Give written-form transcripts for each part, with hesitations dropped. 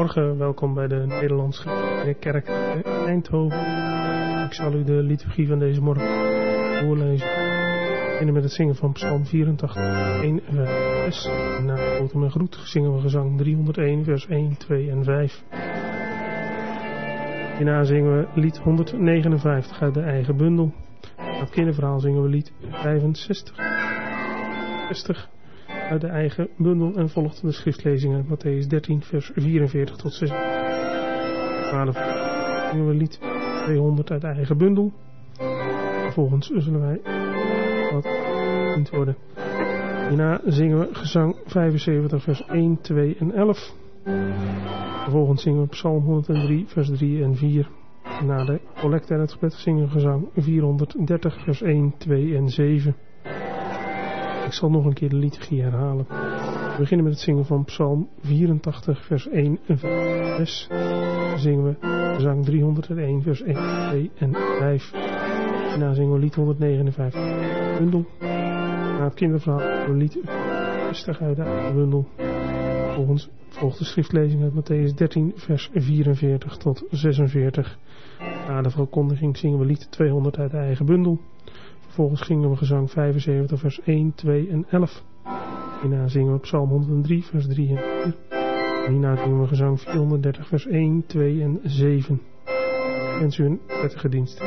Goedemorgen, welkom bij de Nederlands-Gereformeerde Kerk in Eindhoven. Ik zal u de liturgie van deze morgen voorlezen. We beginnen met het zingen van Psalm 84, 1 en 6. Na Botem en Groet zingen we gezang 301, vers 1, 2 en 5. Hierna zingen we lied 159 uit de eigen bundel. Na het kinderverhaal zingen we lied 65 uit de eigen bundel en volgt de schriftlezing uit Mattheüs 13, vers 44 tot 6. 12 zingen we lied 200 uit de eigen bundel. Vervolgens zullen wij wat gediend worden. Hierna zingen we gezang 75, vers 1, 2 en 11. Vervolgens zingen we Psalm 103, vers 3 en 4. Na de collecte en het gebed zingen we gezang 430, vers 1, 2 en 7. Ik zal nog een keer de liturgie herhalen. We beginnen met het zingen van Psalm 84, vers 1 en 6. Dan zingen we gezang 301, vers 1, 2 en 5. Daarna zingen we lied 159, bundel. Na het kinderverhaal we lied 60 uit de bundel. Vervolgens volgt de schriftlezing uit Mattheüs 13, vers 44 tot 46. Na de verkondiging zingen we lied 200 uit de eigen bundel. Vervolgens zingen we gezang 75, vers 1, 2 en 11. Hierna zingen we Psalm 103, vers 3 en 4. En hierna zingen we gezang 430, vers 1, 2 en 7. Ik wens u een prettige dienst.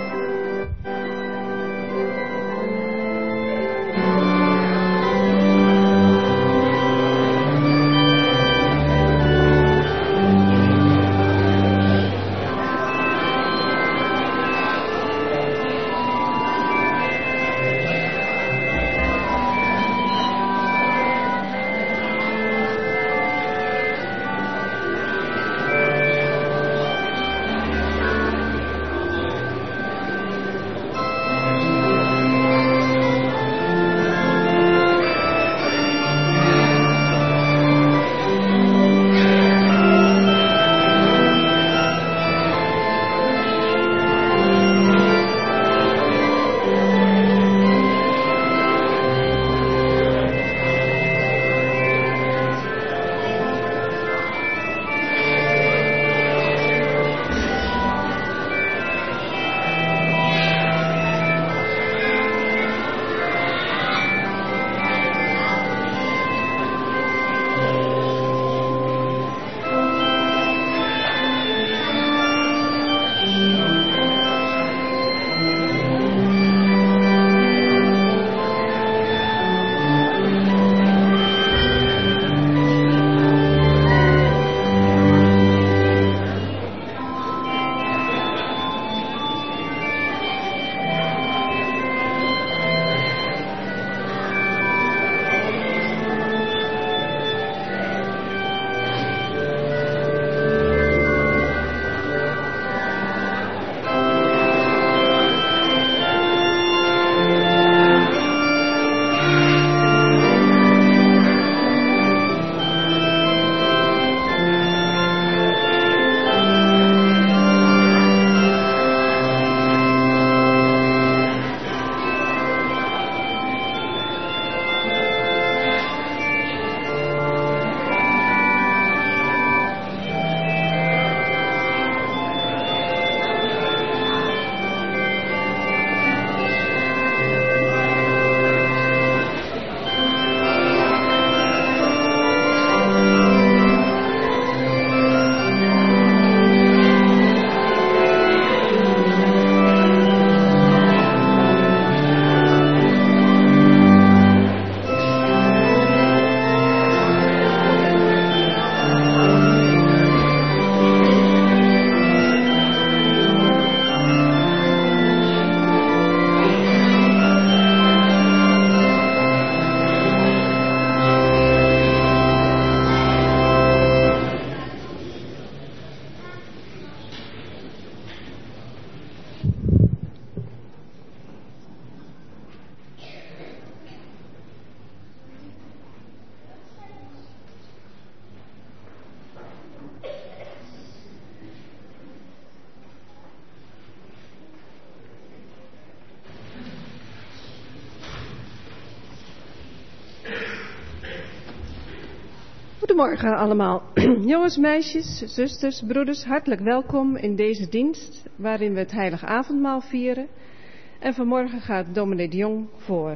Goedemorgen allemaal. Jongens, meisjes, zusters, broeders, hartelijk welkom in deze dienst waarin we het heilige avondmaal vieren. En vanmorgen gaat dominee de Jong voor.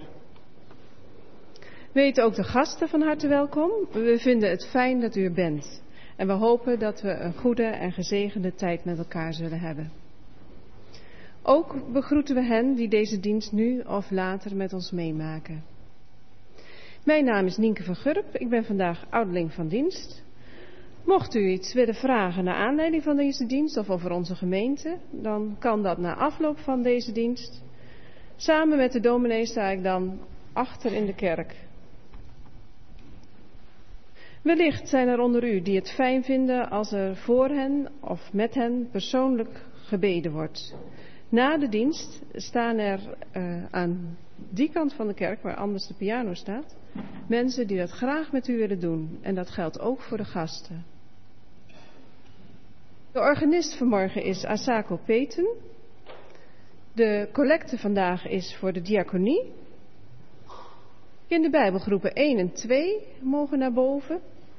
We heten ook de gasten van harte welkom. We vinden het fijn dat u er bent. En we hopen dat we een goede en gezegende tijd met elkaar zullen hebben. Ook begroeten we hen die deze dienst nu of later met ons meemaken. Mijn naam is Nienke van Gurp, ik ben vandaag ouderling van dienst. Mocht u iets willen vragen naar aanleiding van deze dienst of over onze gemeente, dan kan dat na afloop van deze dienst. Samen met de dominee sta ik dan achter in de kerk. Wellicht zijn er onder u die het fijn vinden als er voor hen of met hen persoonlijk gebeden wordt. Na de dienst staan er aan die kant van de kerk, waar anders de piano staat, mensen die dat graag met u willen doen. En dat geldt ook voor de gasten. De organist vanmorgen is Asako Peten. De collecte vandaag is voor de diaconie. Kinderbijbelgroepen 1 en 2 mogen naar boven.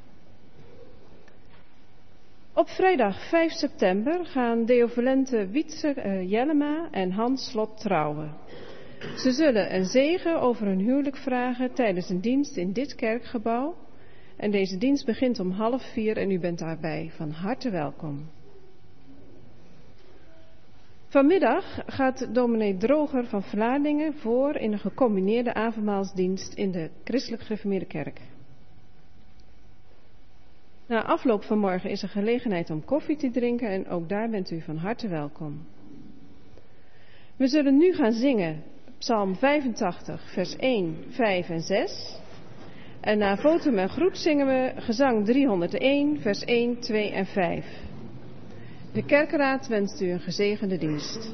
Op vrijdag 5 september gaan Deovalente Wietse Jellema en Hans Slot trouwen. Ze zullen een zegen over hun huwelijk vragen tijdens een dienst in dit kerkgebouw. En deze dienst begint om 3:30 en u bent daarbij van harte welkom. Vanmiddag gaat dominee Droger van Vlaardingen voor in een gecombineerde avondmaalsdienst in de Christelijk Gereformeerde Kerk. Na afloop van morgen is er gelegenheid om koffie te drinken en ook daar bent u van harte welkom. We zullen nu gaan zingen Psalm 85, vers 1, 5 en 6. En na votum en groet zingen we gezang 301, vers 1, 2 en 5. De kerkenraad wenst u een gezegende dienst.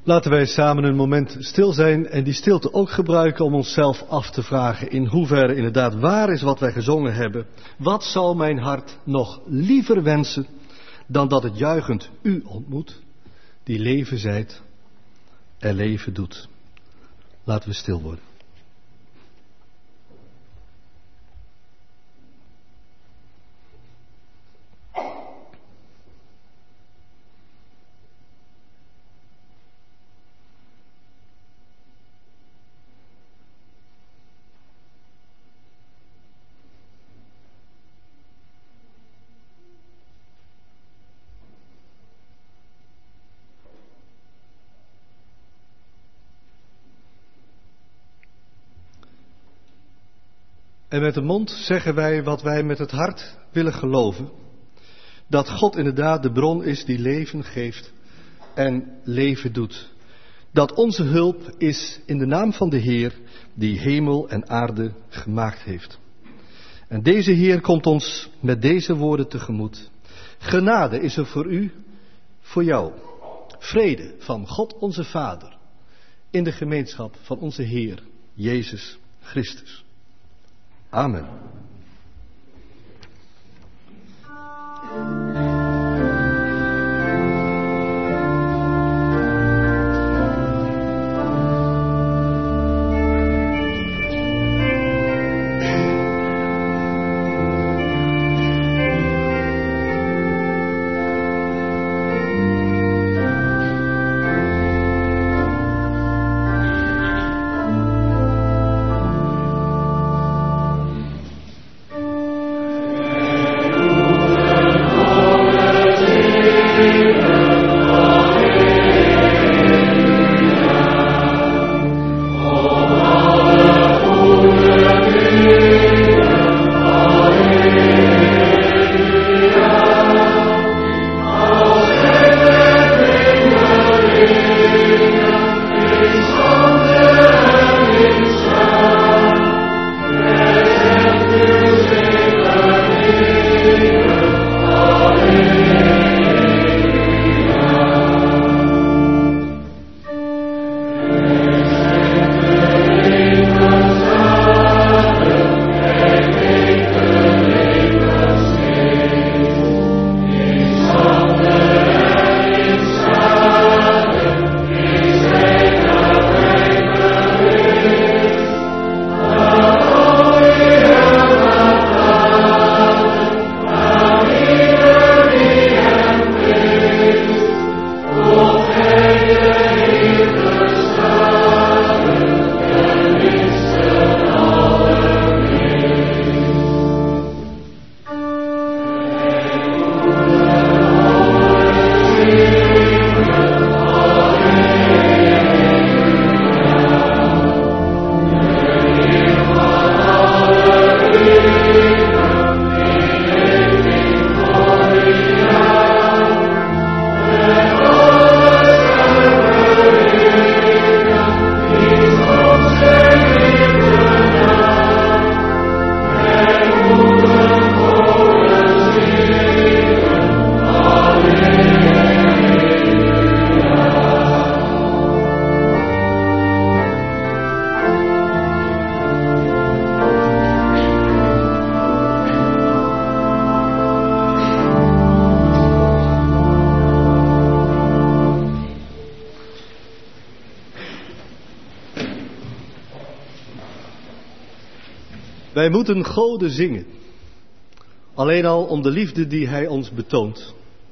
Laten wij samen een moment stil zijn en die stilte ook gebruiken om onszelf af te vragen in hoeverre inderdaad waar is wat wij gezongen hebben. Wat zou mijn hart nog liever wensen dan dat het juichend u ontmoet, die leven zijt en leven doet. Laten we stil worden. En met de mond zeggen wij wat wij met het hart willen geloven. Dat God inderdaad de bron is die leven geeft en leven doet. Dat onze hulp is in de naam van de Heer die hemel en aarde gemaakt heeft. En deze Heer komt ons met deze woorden tegemoet. Genade is er voor u, voor jou. Vrede van God onze Vader in de gemeenschap van onze Heer Jezus Christus. Amen. Wij moeten Gode zingen. Alleen al om de liefde die Hij ons betoont.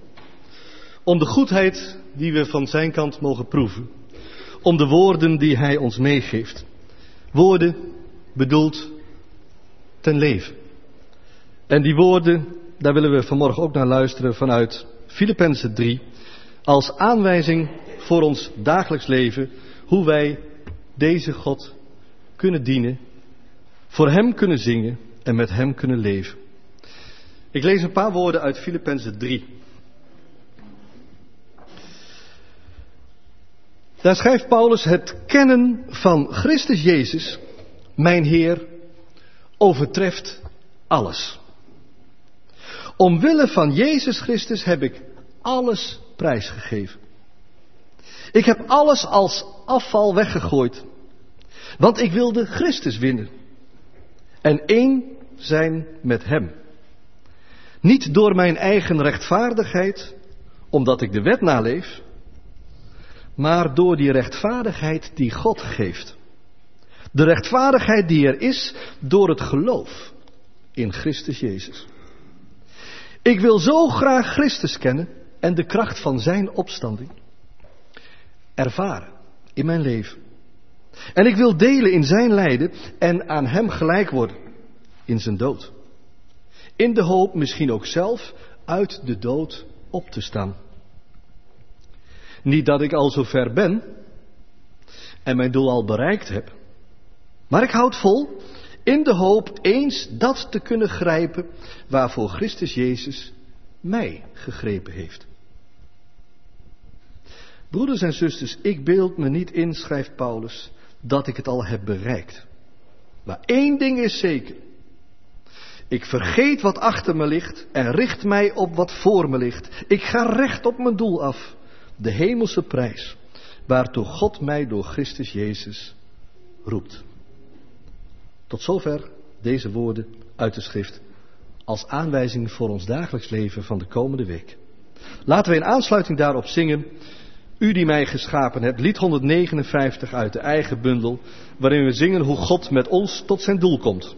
Om de goedheid die we van zijn kant mogen proeven. Om de woorden die Hij ons meegeeft. Woorden bedoeld ten leven. En die woorden, daar willen we vanmorgen ook naar luisteren vanuit Filippenzen 3. Als aanwijzing voor ons dagelijks leven. Hoe wij deze God kunnen dienen. Voor Hem kunnen zingen en met Hem kunnen leven. Ik lees een paar woorden uit Filippenzen 3. Daar schrijft Paulus: het kennen van Christus Jezus, mijn Heer, overtreft alles. Omwille van Jezus Christus heb ik alles prijsgegeven. Ik heb alles als afval weggegooid. Want ik wilde Christus winnen. En één zijn met hem. Niet door mijn eigen rechtvaardigheid, omdat ik de wet naleef, maar door die rechtvaardigheid die God geeft. De rechtvaardigheid die er is door het geloof in Christus Jezus. Ik wil zo graag Christus kennen en de kracht van zijn opstanding ervaren in mijn leven. En ik wil delen in zijn lijden en aan hem gelijk worden in zijn dood. In de hoop misschien ook zelf uit de dood op te staan. Niet dat ik al zo ver ben en mijn doel al bereikt heb, maar ik houd vol in de hoop eens dat te kunnen grijpen waarvoor Christus Jezus mij gegrepen heeft. Broeders en zusters, ik beeld me niet in, schrijft Paulus, dat ik het al heb bereikt. Maar één ding is zeker. Ik vergeet wat achter me ligt en richt mij op wat voor me ligt. Ik ga recht op mijn doel af. De hemelse prijs, waartoe God mij door Christus Jezus roept. Tot zover deze woorden uit de schrift als aanwijzing voor ons dagelijks leven van de komende week. Laten we in aansluiting daarop zingen, U die mij geschapen hebt, lied 159 uit de eigen bundel, waarin we zingen hoe God met ons tot zijn doel komt.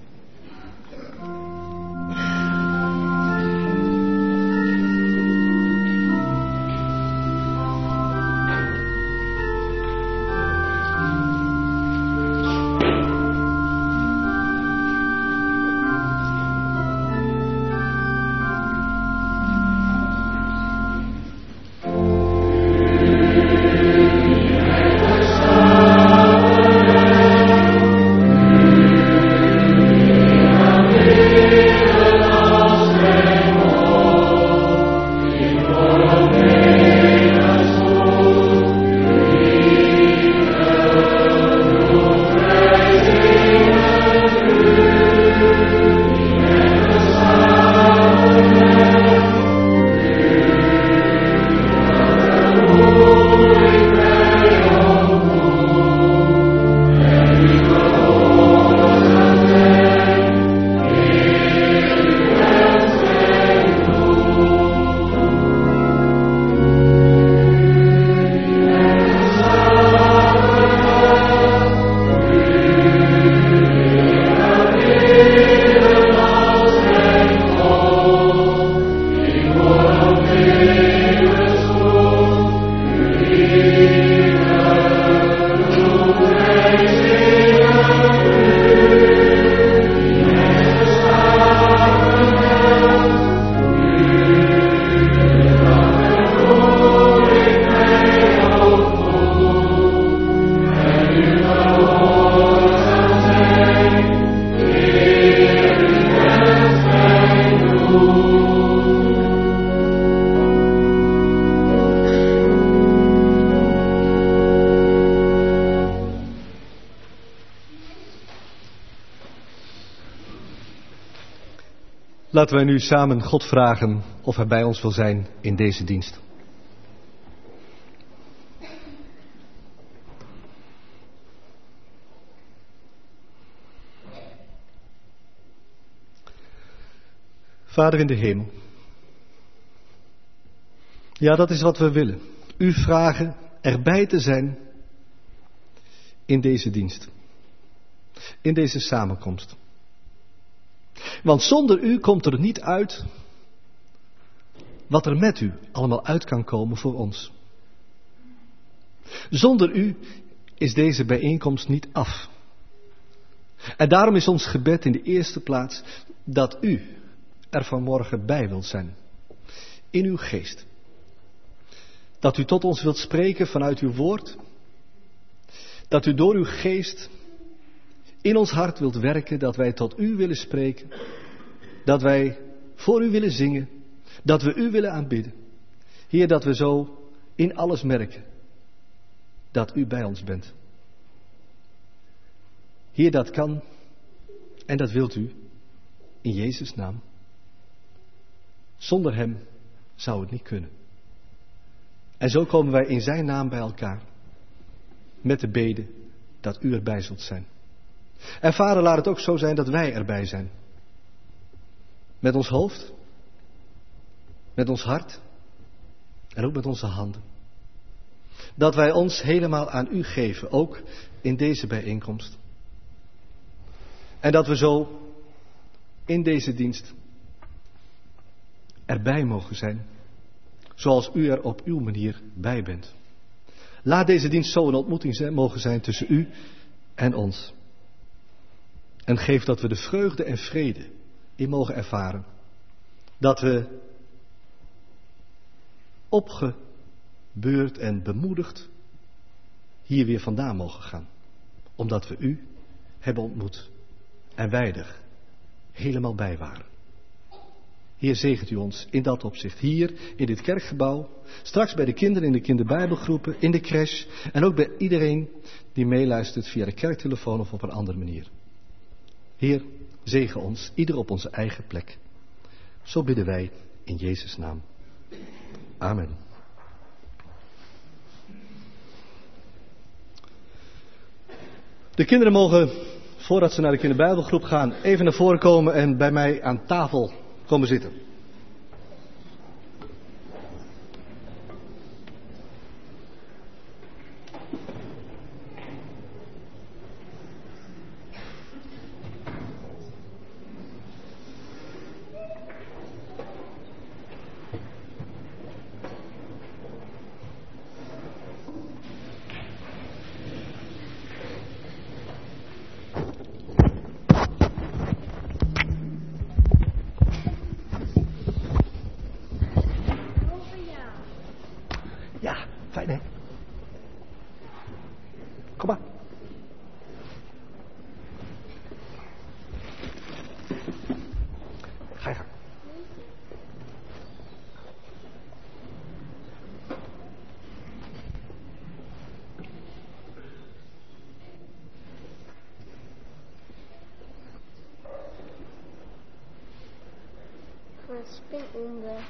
Laten wij nu samen God vragen of hij bij ons wil zijn in deze dienst. Vader in de hemel. Ja, dat is wat we willen. U vragen erbij te zijn in deze dienst. In deze samenkomst. Want zonder u komt er niet uit wat er met u allemaal uit kan komen voor ons. Zonder u is deze bijeenkomst niet af. En daarom is ons gebed in de eerste plaats dat u er vanmorgen bij wilt zijn. In uw geest. Dat u tot ons wilt spreken vanuit uw woord. Dat u door uw geest in ons hart wilt werken, dat wij tot u willen spreken. Dat wij voor u willen zingen. Dat we u willen aanbidden. Heer, dat we zo in alles merken dat u bij ons bent. Heer, dat kan en dat wilt u in Jezus' naam. Zonder hem zou het niet kunnen. En zo komen wij in zijn naam bij elkaar. Met de bede dat u erbij zult zijn. En Vader, laat het ook zo zijn dat wij erbij zijn. Met ons hoofd. Met ons hart. En ook met onze handen. Dat wij ons helemaal aan u geven. Ook in deze bijeenkomst. En dat we zo in deze dienst erbij mogen zijn. Zoals u er op uw manier bij bent. Laat deze dienst zo een ontmoeting mogen zijn tussen u en ons. En geef dat we de vreugde en vrede in mogen ervaren. Dat we opgebeurd en bemoedigd hier weer vandaan mogen gaan. Omdat we u hebben ontmoet en wij er helemaal bij waren. Heer, zegent u ons in dat opzicht. Hier in dit kerkgebouw. Straks bij de kinderen in de kinderbijbelgroepen. In de crash. En ook bij iedereen die meeluistert via de kerktelefoon of op een andere manier. Heer, zegen ons. Ieder op onze eigen plek. Zo bidden wij in Jezus' naam. Amen. De kinderen mogen, voordat ze naar de kinderbijbelgroep gaan, even naar voren komen en bij mij aan tafel komen zitten. Fijn, hè? Kom maar. Ga je gang. Mijn spin onderlopen.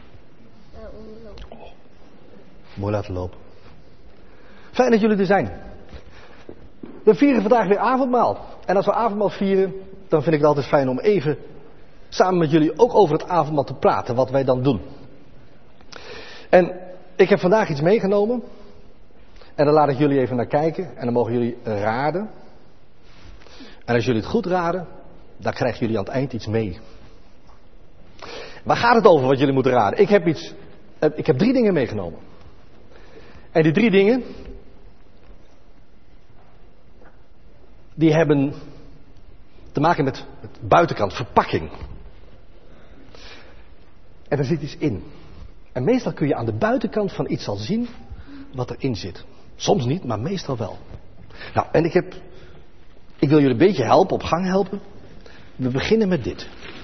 Mooi laten lopen. Fijn dat jullie er zijn. We vieren vandaag weer avondmaal. En als we avondmaal vieren, dan vind ik het altijd fijn om even samen met jullie ook over het avondmaal te praten, wat wij dan doen. En ik heb vandaag iets meegenomen. En daar laat ik jullie even naar kijken. En dan mogen jullie raden. En als jullie het goed raden, dan krijgen jullie aan het eind iets mee. Waar gaat het over wat jullie moeten raden? Ik heb 3 dingen meegenomen. En die 3 dingen, die hebben te maken met het buitenkant, verpakking. En er zit iets in. En meestal kun je aan de buitenkant van iets al zien wat erin zit. Soms niet, maar meestal wel. Nou, en ik wil jullie een beetje helpen, op gang helpen. We beginnen met dit.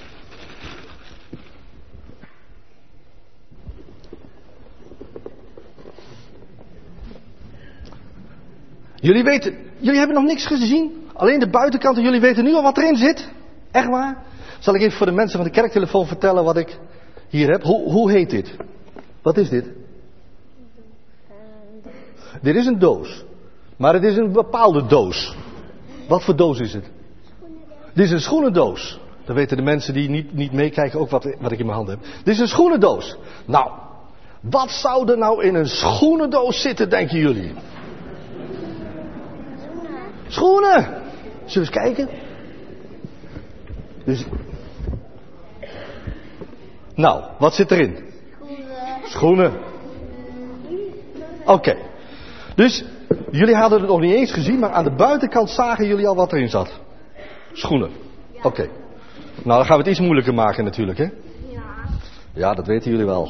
Jullie hebben nog niks gezien. Alleen de buitenkant en jullie weten nu al wat erin zit. Echt waar? Zal ik even voor de mensen van de kerktelefoon vertellen wat ik hier heb. Hoe heet dit? Wat is dit? Dit is een doos. Maar het is een bepaalde doos. Wat voor doos is het? Dit is een schoenendoos. Dan weten de mensen die niet meekijken ook wat ik in mijn hand heb. Dit is een schoenendoos. Nou, wat zou er nou in een schoenendoos zitten, denken jullie? Schoenen! Zullen we eens kijken? Dus. Nou, wat zit erin? Schoenen. Oké. Dus, jullie hadden het nog niet eens gezien, maar aan de buitenkant zagen jullie al wat erin zat. Schoenen. Oké. Nou, dan gaan we het iets moeilijker maken natuurlijk, hè? Ja, dat weten jullie wel.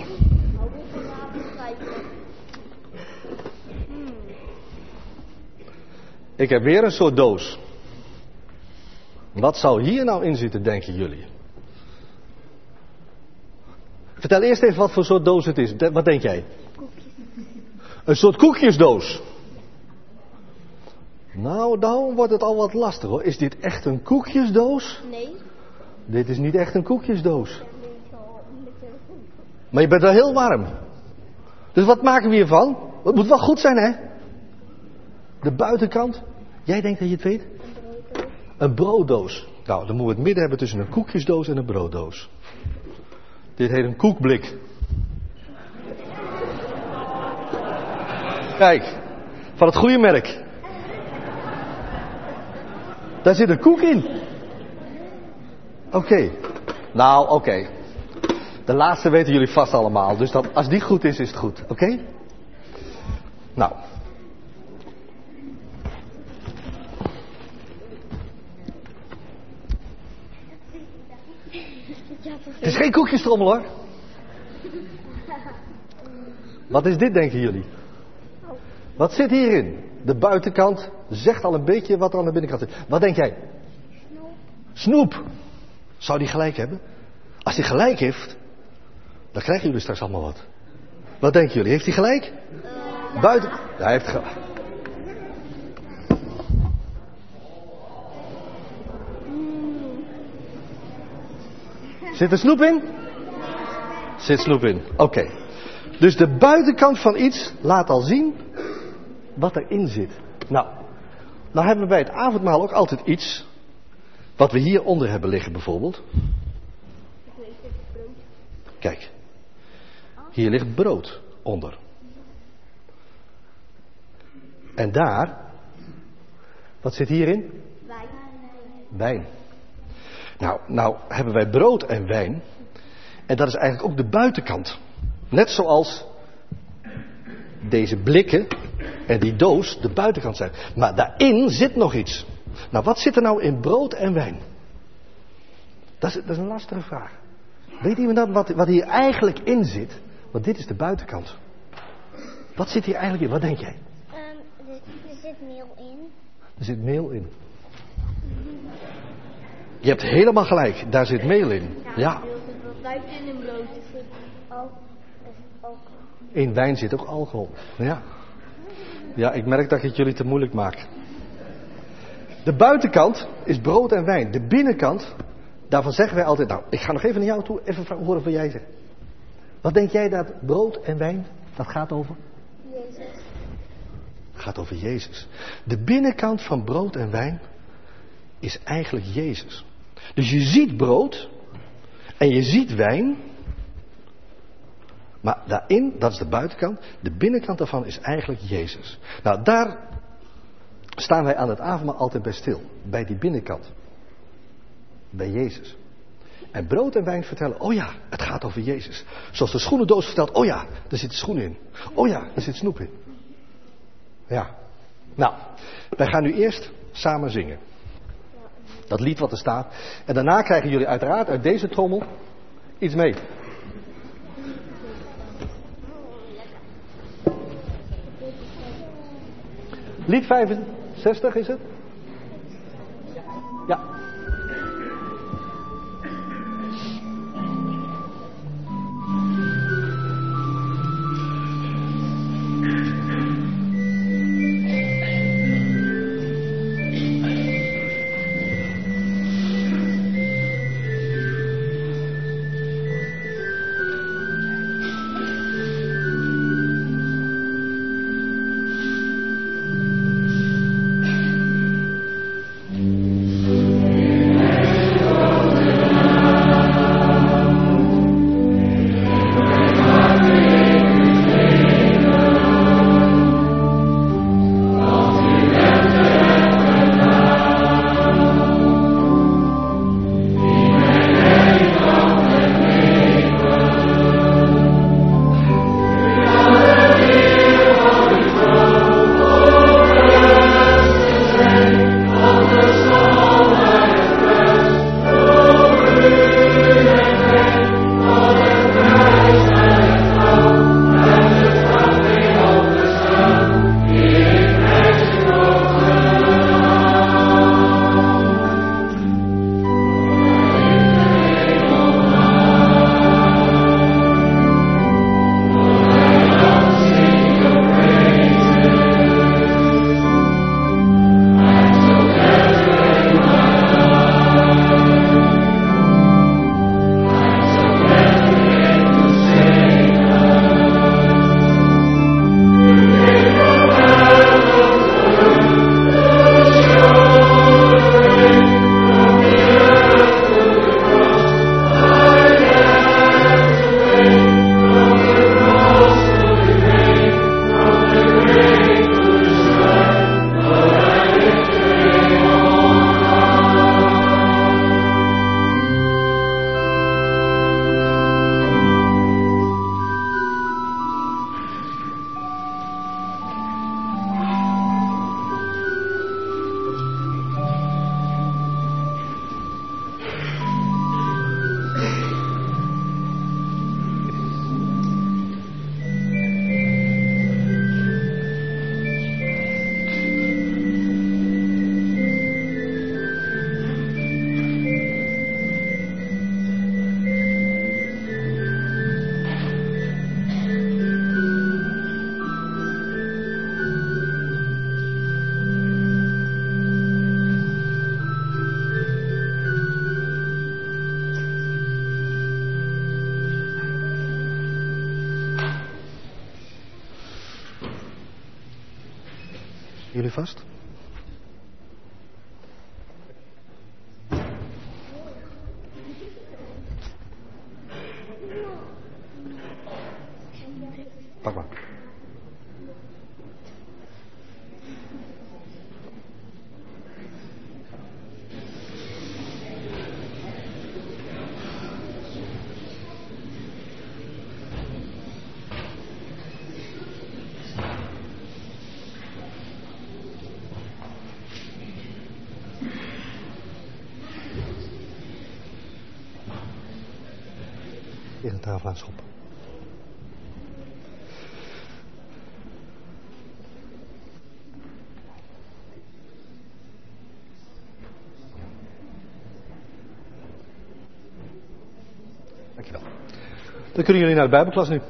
Ik heb weer een soort doos. Wat zou hier nou in zitten, denken jullie? Vertel eerst even wat voor soort doos het is. Wat denk jij? Een soort koekjesdoos. Nou, dan wordt het al wat lastig hoor. Is dit echt een koekjesdoos? Nee. Dit is niet echt een koekjesdoos. Maar je bent wel heel warm. Dus wat maken we hiervan? Het moet wel goed zijn, hè? De buitenkant. Jij denkt dat je het weet? Een brooddoos. Nou, dan moeten we het midden hebben tussen een koekjesdoos en een brooddoos. Dit heet een koekblik. Kijk, van het goede merk. Daar zit een koek in. Oké. Nou, oké. De laatste weten jullie vast allemaal. Dus dan, als die goed is, is het goed. Oké? Nou. Het is geen koekjestrommel, hoor. Wat is dit, denken jullie? Wat zit hierin? De buitenkant zegt al een beetje wat er aan de binnenkant zit. Wat denk jij? Snoep. Zou die gelijk hebben? Als hij gelijk heeft, dan krijgen jullie straks allemaal wat. Wat denken jullie? Heeft hij gelijk? Buiten. Ja, hij heeft gelijk. Zit er snoep in? Zit snoep in. Oké. Dus de buitenkant van iets laat al zien wat erin zit. Nou hebben we bij het avondmaal ook altijd iets wat we hieronder hebben liggen bijvoorbeeld. Kijk. Hier ligt brood onder. En daar, wat zit hierin? Wijn. Nou hebben wij brood en wijn. En dat is eigenlijk ook de buitenkant. Net zoals deze blikken en die doos de buitenkant zijn. Maar daarin zit nog iets. Nou, wat zit er nou in brood en wijn? Dat is een lastige vraag. Weet iemand dat wat hier eigenlijk in zit? Want dit is de buitenkant. Wat zit hier eigenlijk in? Wat denk jij? Er zit meel in. Er zit meel in. Je hebt helemaal gelijk. Daar zit meel in. Ja. Buiten in een brood zit alcohol. In wijn zit ook alcohol. Ja. Ja, ik merk dat ik het jullie te moeilijk maak. De buitenkant is brood en wijn. De binnenkant, daarvan zeggen wij altijd... Nou, ik ga nog even naar jou toe, even horen wat jij zegt. Wat denk jij dat brood en wijn, dat gaat over? Jezus. Het gaat over Jezus. De binnenkant van brood en wijn is eigenlijk Jezus. Dus je ziet brood en je ziet wijn... Maar daarin, dat is de buitenkant, de binnenkant daarvan is eigenlijk Jezus. Nou, daar staan wij aan het avondmaal altijd bij stil. Bij die binnenkant. Bij Jezus. En brood en wijn vertellen, oh ja, het gaat over Jezus. Zoals de schoenendoos vertelt, oh ja, er zit schoen in. Oh ja, er zit snoep in. Ja. Nou, wij gaan nu eerst samen zingen. Dat lied wat er staat. En daarna krijgen jullie uiteraard uit deze trommel iets mee. Lied 65 is het? Ja. jullie vast. Pak maar. Tegen de tafel aan schoppen. Dankjewel. Dan kunnen jullie naar de Bijbelklas nu.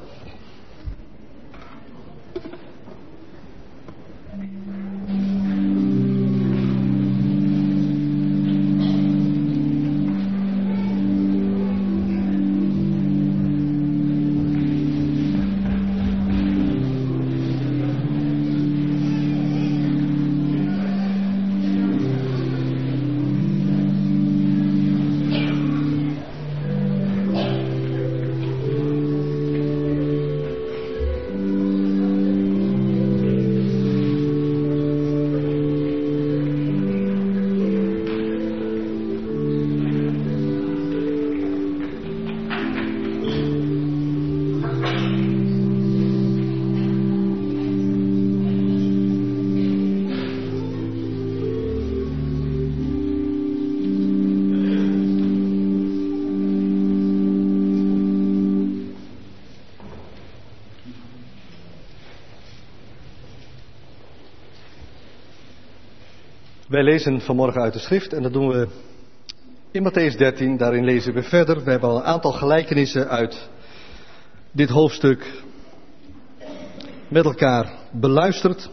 Wij lezen vanmorgen uit de schrift en dat doen we in Mattheüs 13. Daarin lezen we verder. We hebben al een aantal gelijkenissen uit dit hoofdstuk met elkaar beluisterd.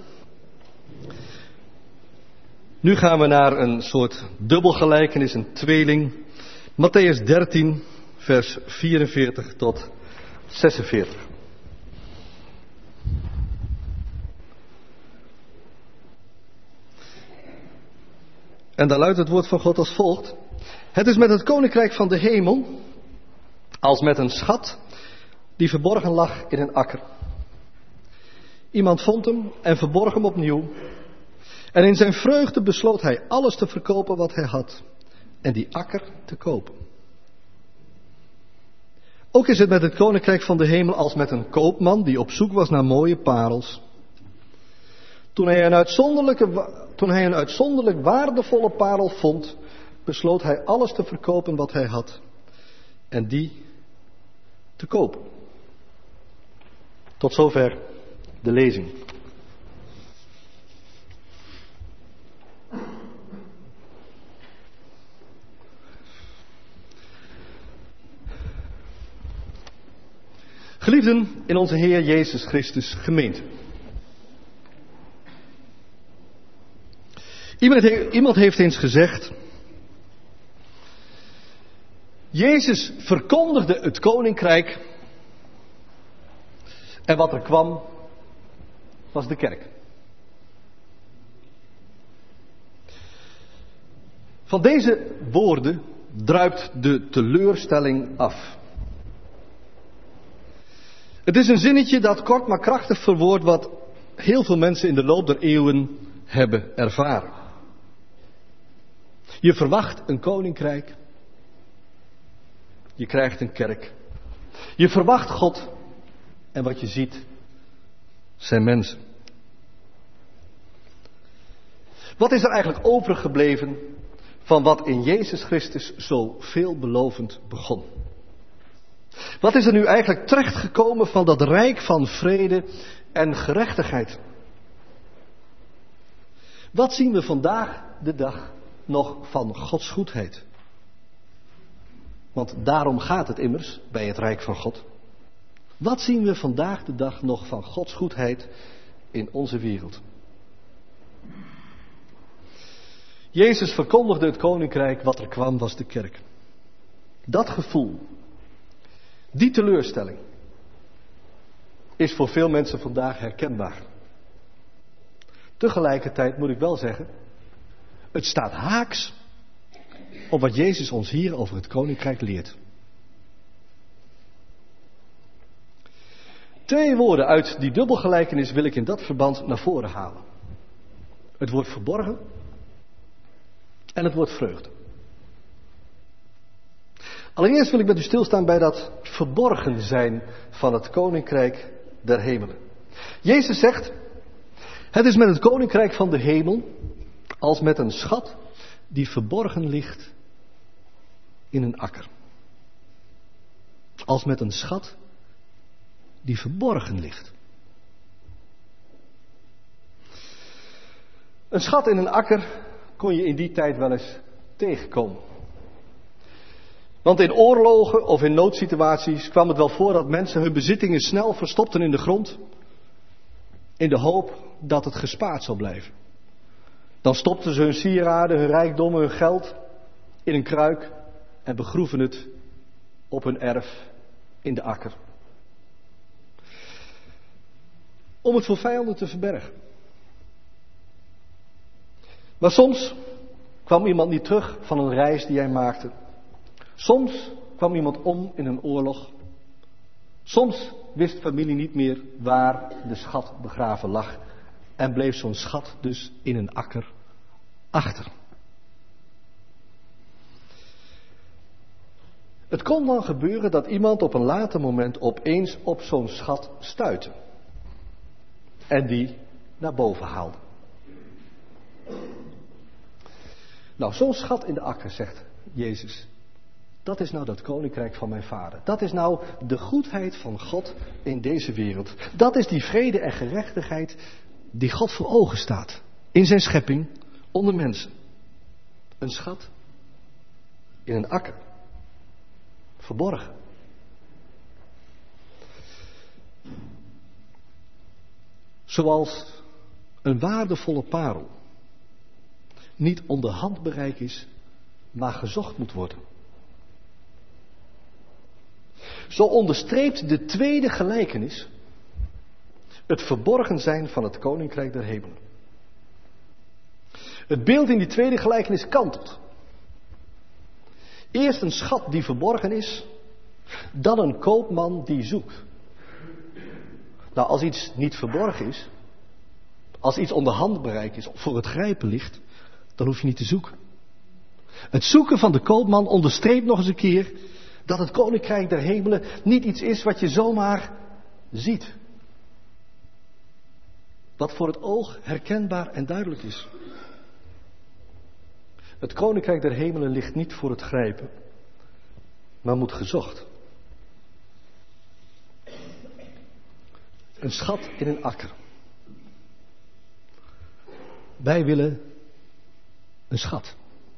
Nu gaan we naar een soort dubbelgelijkenis, een tweeling. Mattheüs 13, vers 44 tot 46. En daar luidt het woord van God als volgt. Het is met het koninkrijk van de hemel als met een schat die verborgen lag in een akker. Iemand vond hem en verborg hem opnieuw. En in zijn vreugde besloot hij alles te verkopen wat hij had en die akker te kopen. Ook is het met het koninkrijk van de hemel als met een koopman die op zoek was naar mooie parels. Toen hij een uitzonderlijk waardevolle parel vond, besloot hij alles te verkopen wat hij had en die te kopen. Tot zover de lezing. Geliefden in onze Heer Jezus Christus gemeente. Iemand heeft eens gezegd, Jezus verkondigde het koninkrijk en wat er kwam was de kerk. Van deze woorden druipt de teleurstelling af. Het is een zinnetje dat kort maar krachtig verwoordt wat heel veel mensen in de loop der eeuwen hebben ervaren. Je verwacht een koninkrijk. Je krijgt een kerk. Je verwacht God. En wat je ziet zijn mensen. Wat is er eigenlijk overgebleven van wat in Jezus Christus zo veelbelovend begon? Wat is er nu eigenlijk terechtgekomen van dat rijk van vrede en gerechtigheid? Wat zien we vandaag de dag nog van Gods goedheid? Want daarom gaat het immers bij het rijk van God. Wat zien we vandaag de dag nog van Gods goedheid in onze wereld? Jezus verkondigde het koninkrijk, wat er kwam was de kerk. Dat gevoel, die teleurstelling, is voor veel mensen vandaag herkenbaar. Tegelijkertijd moet ik wel zeggen, het staat haaks op wat Jezus ons hier over het koninkrijk leert. 2 woorden uit die dubbelgelijkenis wil ik in dat verband naar voren halen. Het woord verborgen en het woord vreugde. Allereerst wil ik met u stilstaan bij dat verborgen zijn van het koninkrijk der hemelen. Jezus zegt, het is met het koninkrijk van de hemel als met een schat die verborgen ligt in een akker. Als met een schat die verborgen ligt. Een schat in een akker kon je in die tijd wel eens tegenkomen. Want in oorlogen of in noodsituaties kwam het wel voor dat mensen hun bezittingen snel verstopten in de grond, in de hoop dat het gespaard zou blijven. Dan stopten ze hun sieraden, hun rijkdommen, hun geld in een kruik en begroeven het op hun erf in de akker. Om het voor vijanden te verbergen. Maar soms kwam iemand niet terug van een reis die hij maakte. Soms kwam iemand om in een oorlog. Soms wist familie niet meer waar de schat begraven lag. En bleef zo'n schat dus in een akker achter. Het kon dan gebeuren dat iemand op een later moment opeens op zo'n schat stuitte. En die naar boven haalde. Nou, zo'n schat in de akker, zegt Jezus. Dat is nou dat koninkrijk van mijn vader. Dat is nou de goedheid van God in deze wereld. Dat is die vrede en gerechtigheid die God voor ogen staat. In zijn schepping, onder mensen. Een schat in een akker. Verborgen. Zoals een waardevolle parel niet onder handbereik is, maar gezocht moet worden. Zo onderstreept de tweede gelijkenis het verborgen zijn van het koninkrijk der hemelen. Het beeld in die tweede gelijkenis kantelt. Eerst een schat die verborgen is, dan een koopman die zoekt. Nou, als iets niet verborgen is, als iets onder handbereik is, of voor het grijpen ligt, dan hoef je niet te zoeken. Het zoeken van de koopman onderstreept nog eens een keer dat het koninkrijk der hemelen niet iets is wat je zomaar ziet. Wat voor het oog herkenbaar en duidelijk is. Het koninkrijk der hemelen ligt niet voor het grijpen, maar moet gezocht. Een schat in een akker. Wij willen een schat.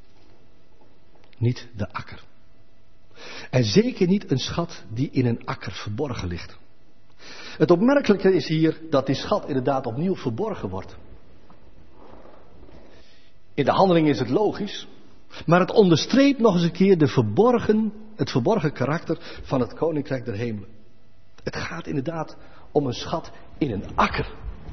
Niet de akker. En zeker niet een schat die in een akker verborgen ligt. Het opmerkelijke is hier dat die schat inderdaad opnieuw verborgen wordt. In de handeling is het logisch, maar het onderstreept nog eens een keer het verborgen karakter van het koninkrijk der hemelen. Het gaat inderdaad om een schat in een akker.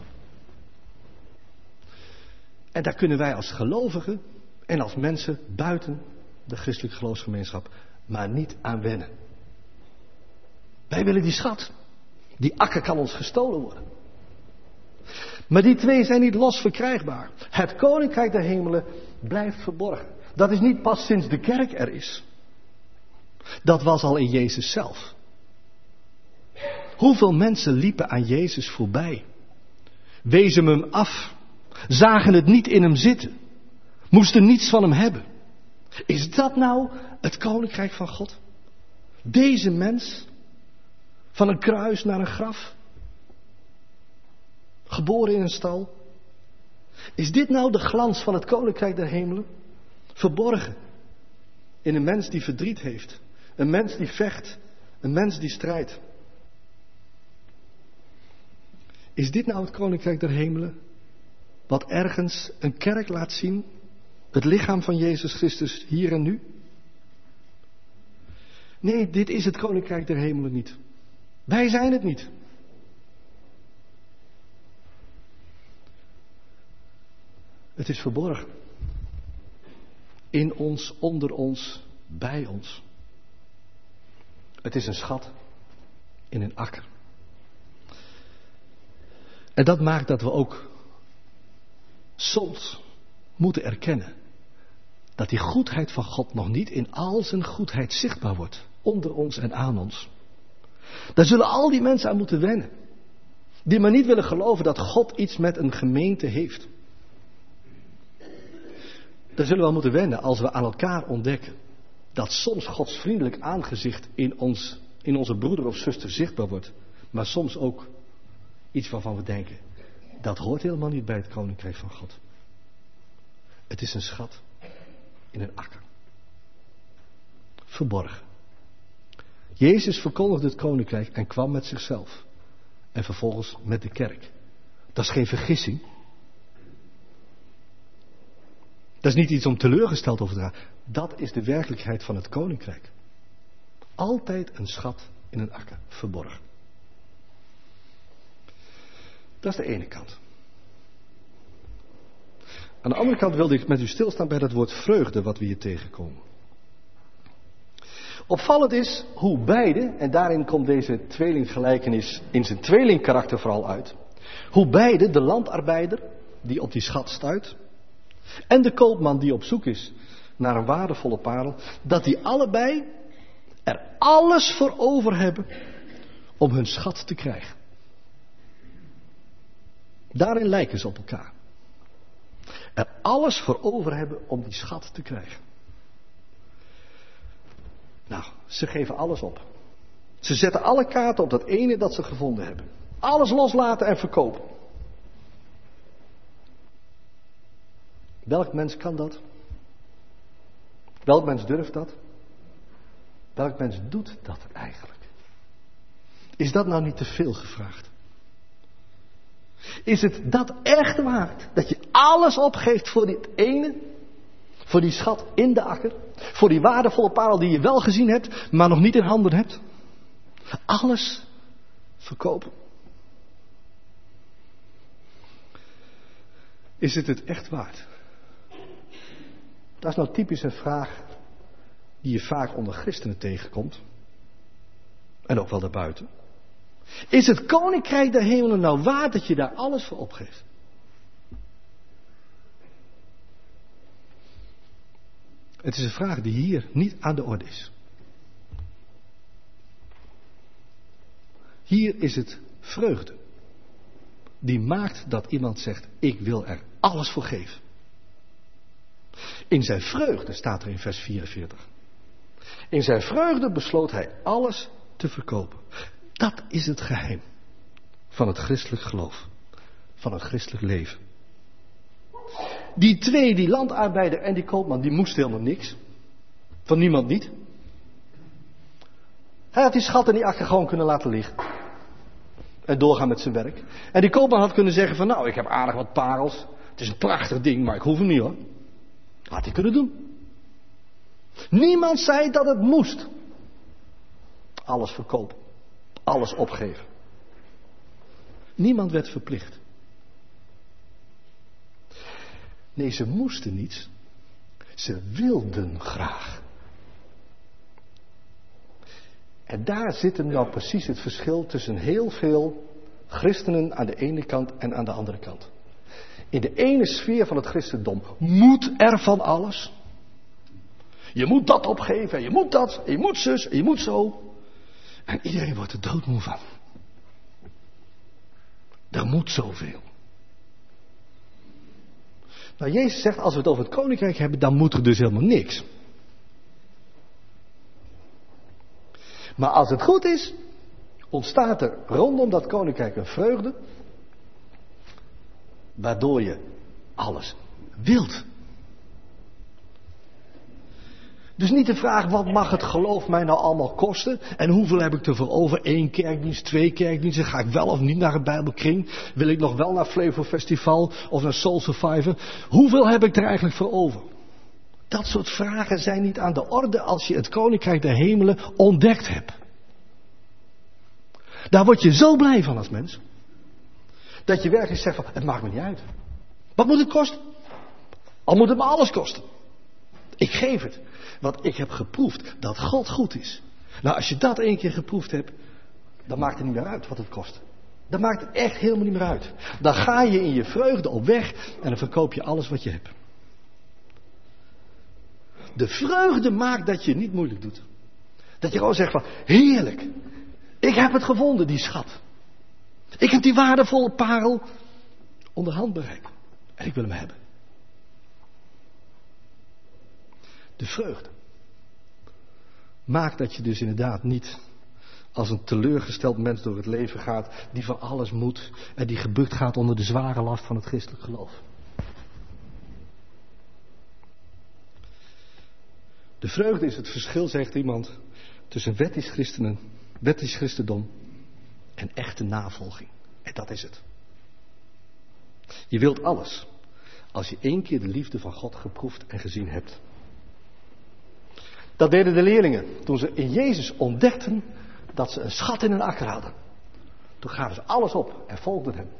En daar kunnen wij als gelovigen en als mensen buiten de christelijke geloofsgemeenschap maar niet aan wennen. Wij willen die schat. Die akker kan ons gestolen worden. Maar die twee zijn niet los verkrijgbaar. Het koninkrijk der hemelen blijft verborgen. Dat is niet pas sinds de kerk er is. Dat was al in Jezus zelf. Hoeveel mensen liepen aan Jezus voorbij? Wezen hem af. Zagen het niet in hem zitten. Moesten niets van hem hebben. Is dat nou het koninkrijk van God? Deze mens, van een kruis naar een graf, geboren in een stal. Is dit nou de glans van het koninkrijk der hemelen? Verborgen in een mens die verdriet heeft, een mens die vecht, een mens die strijdt. Is dit nou het koninkrijk der hemelen? Wat ergens een kerk laat zien, het lichaam van Jezus Christus hier en nu? Nee, dit is het koninkrijk der hemelen niet. Wij zijn het niet. Het is verborgen. In ons, onder ons, bij ons. Het is een schat in een akker. En dat maakt dat we ook soms moeten erkennen dat die goedheid van God nog niet in al zijn goedheid zichtbaar wordt. Onder ons en aan ons. Daar zullen al die mensen aan moeten wennen. Die maar niet willen geloven dat God iets met een gemeente heeft. Daar zullen we aan moeten wennen als we aan elkaar ontdekken dat soms Gods vriendelijk aangezicht in onze broeder of zuster zichtbaar wordt. Maar soms ook iets waarvan we denken, dat hoort helemaal niet bij het koninkrijk van God. Het is een schat in een akker. Verborgen. Jezus verkondigde het koninkrijk en kwam met zichzelf. En vervolgens met de kerk. Dat is geen vergissing. Dat is niet iets om teleurgesteld over te raken. Dat is de werkelijkheid van het koninkrijk. Altijd een schat in een akker, verborgen. Dat is de ene kant. Aan de andere kant wilde ik met u stilstaan bij dat woord vreugde wat we hier tegenkomen. Opvallend is hoe beide, en daarin komt deze tweelinggelijkenis in zijn tweelingkarakter vooral uit. Hoe beide, de landarbeider die op die schat stuit en de koopman die op zoek is naar een waardevolle parel, dat die allebei er alles voor over hebben om hun schat te krijgen. Daarin lijken ze op elkaar. Er alles voor over hebben om die schat te krijgen. Nou, ze geven alles op. Ze zetten alle kaarten op dat ene dat ze gevonden hebben. Alles loslaten en verkopen. Welk mens kan dat? Welk mens durft dat? Welk mens doet dat eigenlijk? Is dat nou niet te veel gevraagd? Is het dat echt waard? Dat je alles opgeeft voor dit ene? Voor die schat in de akker? Voor die waardevolle parel die je wel gezien hebt, maar nog niet in handen hebt? Alles verkopen. Is het echt waard? Dat is nou typisch een vraag die je vaak onder christenen tegenkomt. En ook wel daarbuiten. Is het koninkrijk der hemelen nou waard dat je daar alles voor opgeeft? Het is een vraag die hier niet aan de orde is. Hier is het vreugde. Die maakt dat iemand zegt, ik wil er alles voor geven. In zijn vreugde staat er in vers 44. In zijn vreugde besloot hij alles te verkopen. Dat is het geheim van het christelijk geloof. Van het christelijk leven. Die twee, die landarbeider en die koopman, die moesten helemaal niks. Van niemand niet. Hij had die schat in die akker gewoon kunnen laten liggen. En doorgaan met zijn werk. En die koopman had kunnen zeggen van, nou, ik heb aardig wat parels. Het is een prachtig ding, maar ik hoef hem niet hoor. Had hij kunnen doen. Niemand zei dat het moest. Alles verkopen. Alles opgeven. Niemand werd verplicht. Nee, ze moesten niets. Ze wilden graag. En daar zit hem nou precies het verschil tussen heel veel christenen aan de ene kant en aan de andere kant. In de ene sfeer van het christendom moet er van alles. Je moet dat opgeven, en je moet dat, en je moet zus, en je moet zo. En iedereen wordt er doodmoe van. Er moet zoveel. Nou, Jezus zegt, als we het over het koninkrijk hebben, dan moet er dus helemaal niks. Maar als het goed is, ontstaat er rondom dat koninkrijk een vreugde, waardoor je alles wilt. Dus niet de vraag, wat mag het geloof mij nou allemaal kosten? En hoeveel heb ik ervoor over? 1 kerkdienst, 2 kerkdiensten? Ga ik wel of niet naar een bijbelkring? Wil ik nog wel naar Flevo Festival of naar Soul Survivor? Hoeveel heb ik er eigenlijk voor over? Dat soort vragen zijn niet aan de orde als je het koninkrijk der hemelen ontdekt hebt. Daar word je zo blij van als mens. Dat je werkelijk zegt van, het maakt me niet uit. Wat moet het kosten? Al moet het me alles kosten. Ik geef het. Want ik heb geproefd dat God goed is. Nou, als je dat 1 keer geproefd hebt, dan maakt het niet meer uit wat het kost. Dan maakt het echt helemaal niet meer uit. Dan ga je in je vreugde op weg en dan verkoop je alles wat je hebt. De vreugde maakt dat je het niet moeilijk doet. Dat je gewoon zegt van, heerlijk. Ik heb het gevonden, die schat. Ik heb die waardevolle parel onderhand bereikt. En ik wil hem hebben. De vreugde maakt dat je dus inderdaad niet als een teleurgesteld mens door het leven gaat, die van alles moet en die gebukt gaat onder de zware last van het christelijk geloof. De vreugde is het verschil, zegt iemand, tussen wettisch christendom en echte navolging. En dat is het. Je wilt alles als je 1 keer de liefde van God geproefd en gezien hebt. Dat deden de leerlingen toen ze in Jezus ontdekten dat ze een schat in een akker hadden. Toen gaven ze alles op en volgden hem.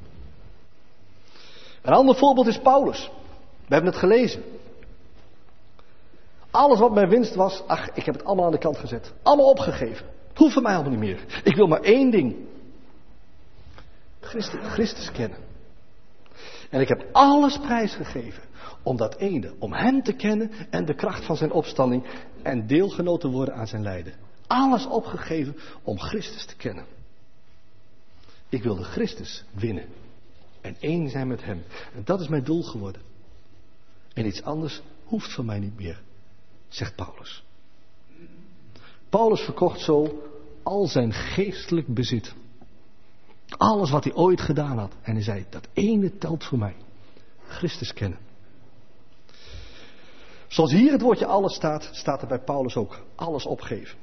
Een ander voorbeeld is Paulus. We hebben het gelezen. Alles wat mijn winst was, ik heb het allemaal aan de kant gezet. Allemaal opgegeven. Het hoeft van mij allemaal niet meer. Ik wil maar 1 ding. Christus kennen. En ik heb alles prijsgegeven om dat ene, om hem te kennen en de kracht van zijn opstanding en deelgenoot te worden aan zijn lijden. Alles opgegeven om Christus te kennen. Ik wilde Christus winnen en 1 zijn met hem. En dat is mijn doel geworden. En iets anders hoeft van mij niet meer, zegt Paulus. Paulus verkocht zo al zijn geestelijk bezit. Alles wat hij ooit gedaan had. En hij zei, dat ene telt voor mij. Christus kennen. Zoals hier het woordje alles staat, staat er bij Paulus ook alles opgeven.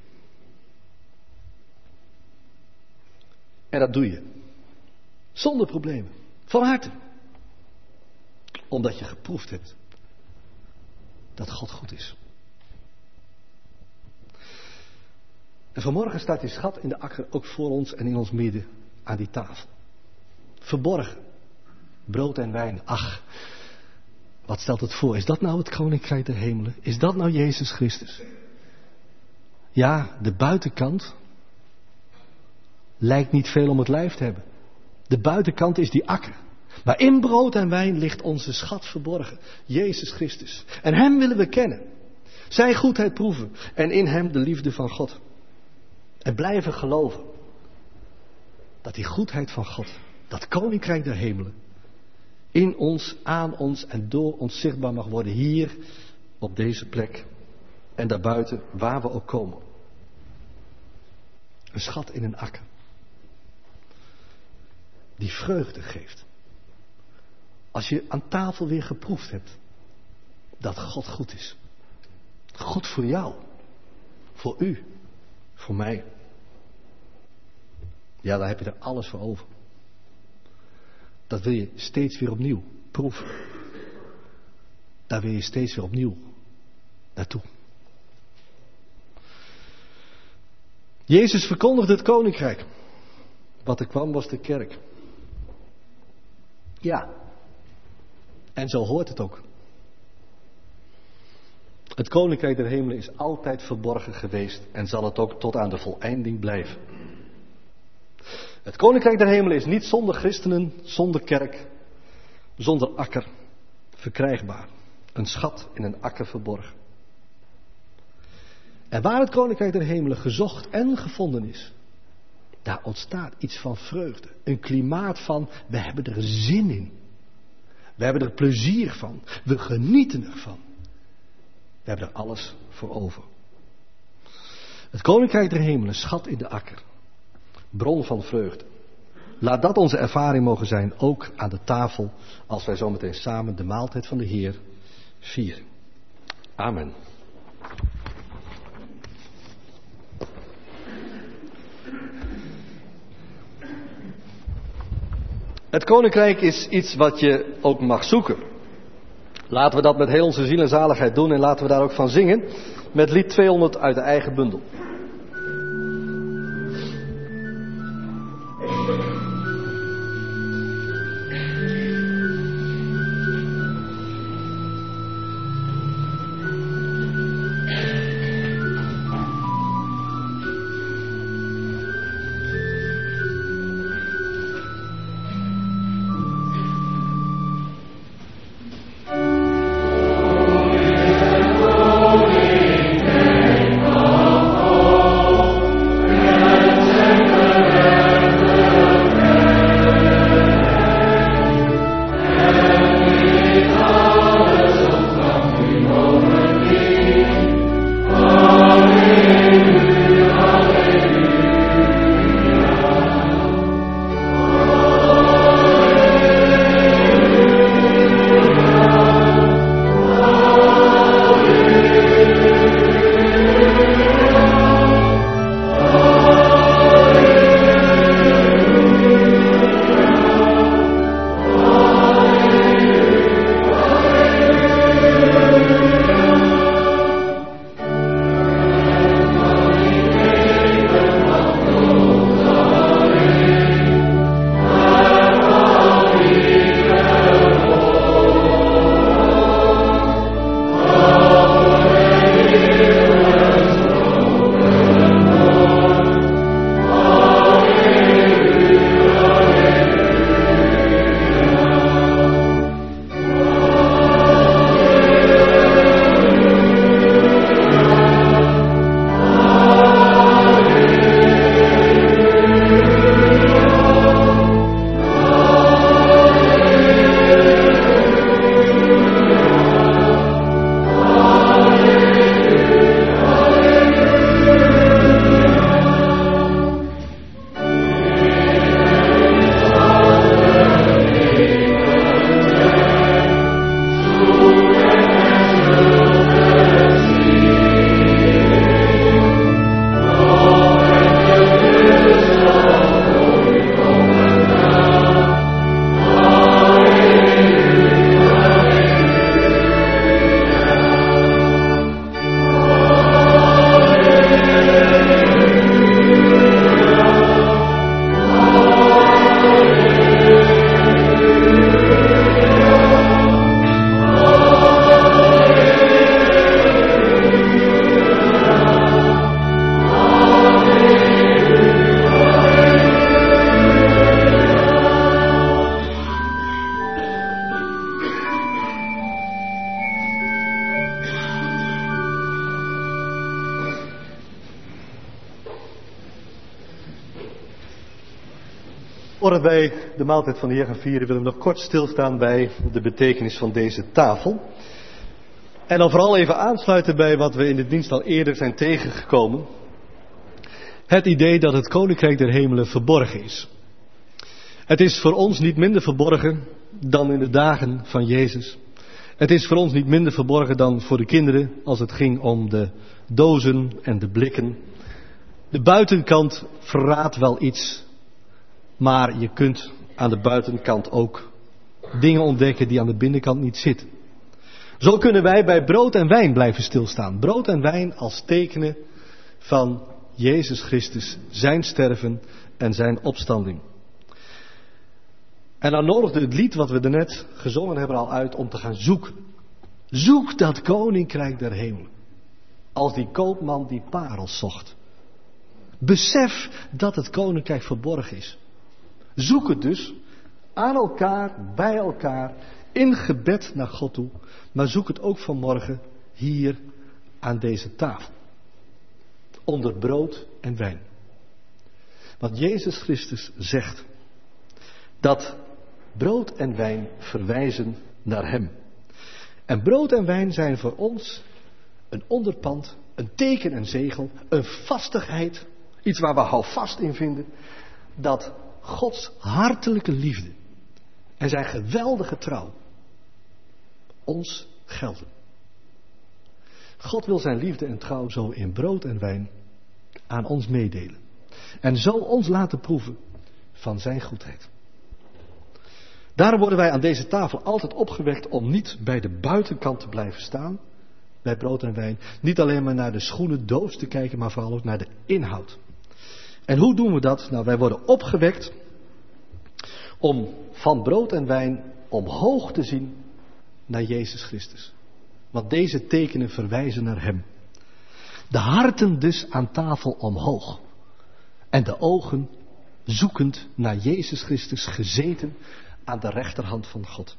En dat doe je. Zonder problemen. Van harte. Omdat je geproefd hebt dat God goed is. En vanmorgen staat die schat in de akker ook voor ons en in ons midden aan die tafel. Verborgen. Brood en wijn. Ach, wat stelt het voor? Is dat nou het koninkrijk der hemelen? Is dat nou Jezus Christus? Ja, de buitenkant lijkt niet veel om het lijf te hebben. De buitenkant is die akker. Maar in brood en wijn ligt onze schat verborgen. Jezus Christus. En hem willen we kennen. Zijn goedheid proeven. En in hem de liefde van God. En blijven geloven. Dat die goedheid van God, dat koninkrijk der hemelen, in ons, aan ons en door ons zichtbaar mag worden. Hier, op deze plek. En daarbuiten, waar we ook komen. Een schat in een akker. Die vreugde geeft. Als je aan tafel weer geproefd hebt. Dat God goed is. God voor jou. Voor u. Voor mij. Ja, daar heb je er alles voor over. Dat wil je steeds weer opnieuw proeven. Daar wil je steeds weer opnieuw naartoe. Jezus verkondigde het koninkrijk. Wat er kwam was de kerk. Ja. En zo hoort het ook. Het koninkrijk der hemelen is altijd verborgen geweest en zal het ook tot aan de voleinding blijven. Het koninkrijk der hemelen is niet zonder christenen, zonder kerk, zonder akker verkrijgbaar. Een schat in een akker verborgen. En waar het koninkrijk der hemelen gezocht en gevonden is, daar ontstaat iets van vreugde. Een klimaat van, we hebben er zin in. We hebben er plezier van. We genieten ervan. We hebben er alles voor over. Het koninkrijk der hemelen, schat in de akker. Bron van vreugde. Laat dat onze ervaring mogen zijn, ook aan de tafel, als wij zometeen samen de maaltijd van de Heer vieren. Amen. Het koninkrijk is iets wat je ook mag zoeken. Laten we dat met heel onze ziel en zaligheid doen en laten we daar ook van zingen met lied 200 uit de eigen bundel. Voordat wij de maaltijd van de Heer gaan vieren, willen we nog kort stilstaan bij de betekenis van deze tafel. En dan vooral even aansluiten bij wat we in de dienst al eerder zijn tegengekomen. Het idee dat het Koninkrijk der Hemelen verborgen is. Het is voor ons niet minder verborgen dan in de dagen van Jezus. Het is voor ons niet minder verborgen dan voor de kinderen als het ging om de dozen en de blikken. De buitenkant verraadt wel iets, maar je kunt aan de buitenkant ook dingen ontdekken die aan de binnenkant niet zitten. Zo kunnen wij bij brood en wijn blijven stilstaan. Brood en wijn als tekenen van Jezus Christus, zijn sterven en zijn opstanding. En dan nodigde het lied wat we daarnet gezongen hebben al uit om te gaan zoeken. Zoek dat Koninkrijk der Hemelen. Als die koopman die parels zocht. Besef dat het Koninkrijk verborgen is. Zoek het dus aan elkaar, bij elkaar, in gebed naar God toe. Maar zoek het ook vanmorgen hier aan deze tafel. Onder brood en wijn. Want Jezus Christus zegt dat brood en wijn verwijzen naar Hem. En brood en wijn zijn voor ons een onderpand, een teken en zegel, een vastigheid, iets waar we houvast in vinden, dat Gods hartelijke liefde en zijn geweldige trouw ons gelden. God wil zijn liefde en trouw zo in brood en wijn aan ons meedelen. En zo ons laten proeven van zijn goedheid. Daarom worden wij aan deze tafel altijd opgewekt om niet bij de buitenkant te blijven staan, bij brood en wijn. Niet alleen maar naar de schoenendoos te kijken, maar vooral ook naar de inhoud. En hoe doen we dat? Nou, wij worden opgewekt om van brood en wijn omhoog te zien naar Jezus Christus. Want deze tekenen verwijzen naar Hem. De harten dus aan tafel omhoog. En de ogen zoekend naar Jezus Christus gezeten aan de rechterhand van God.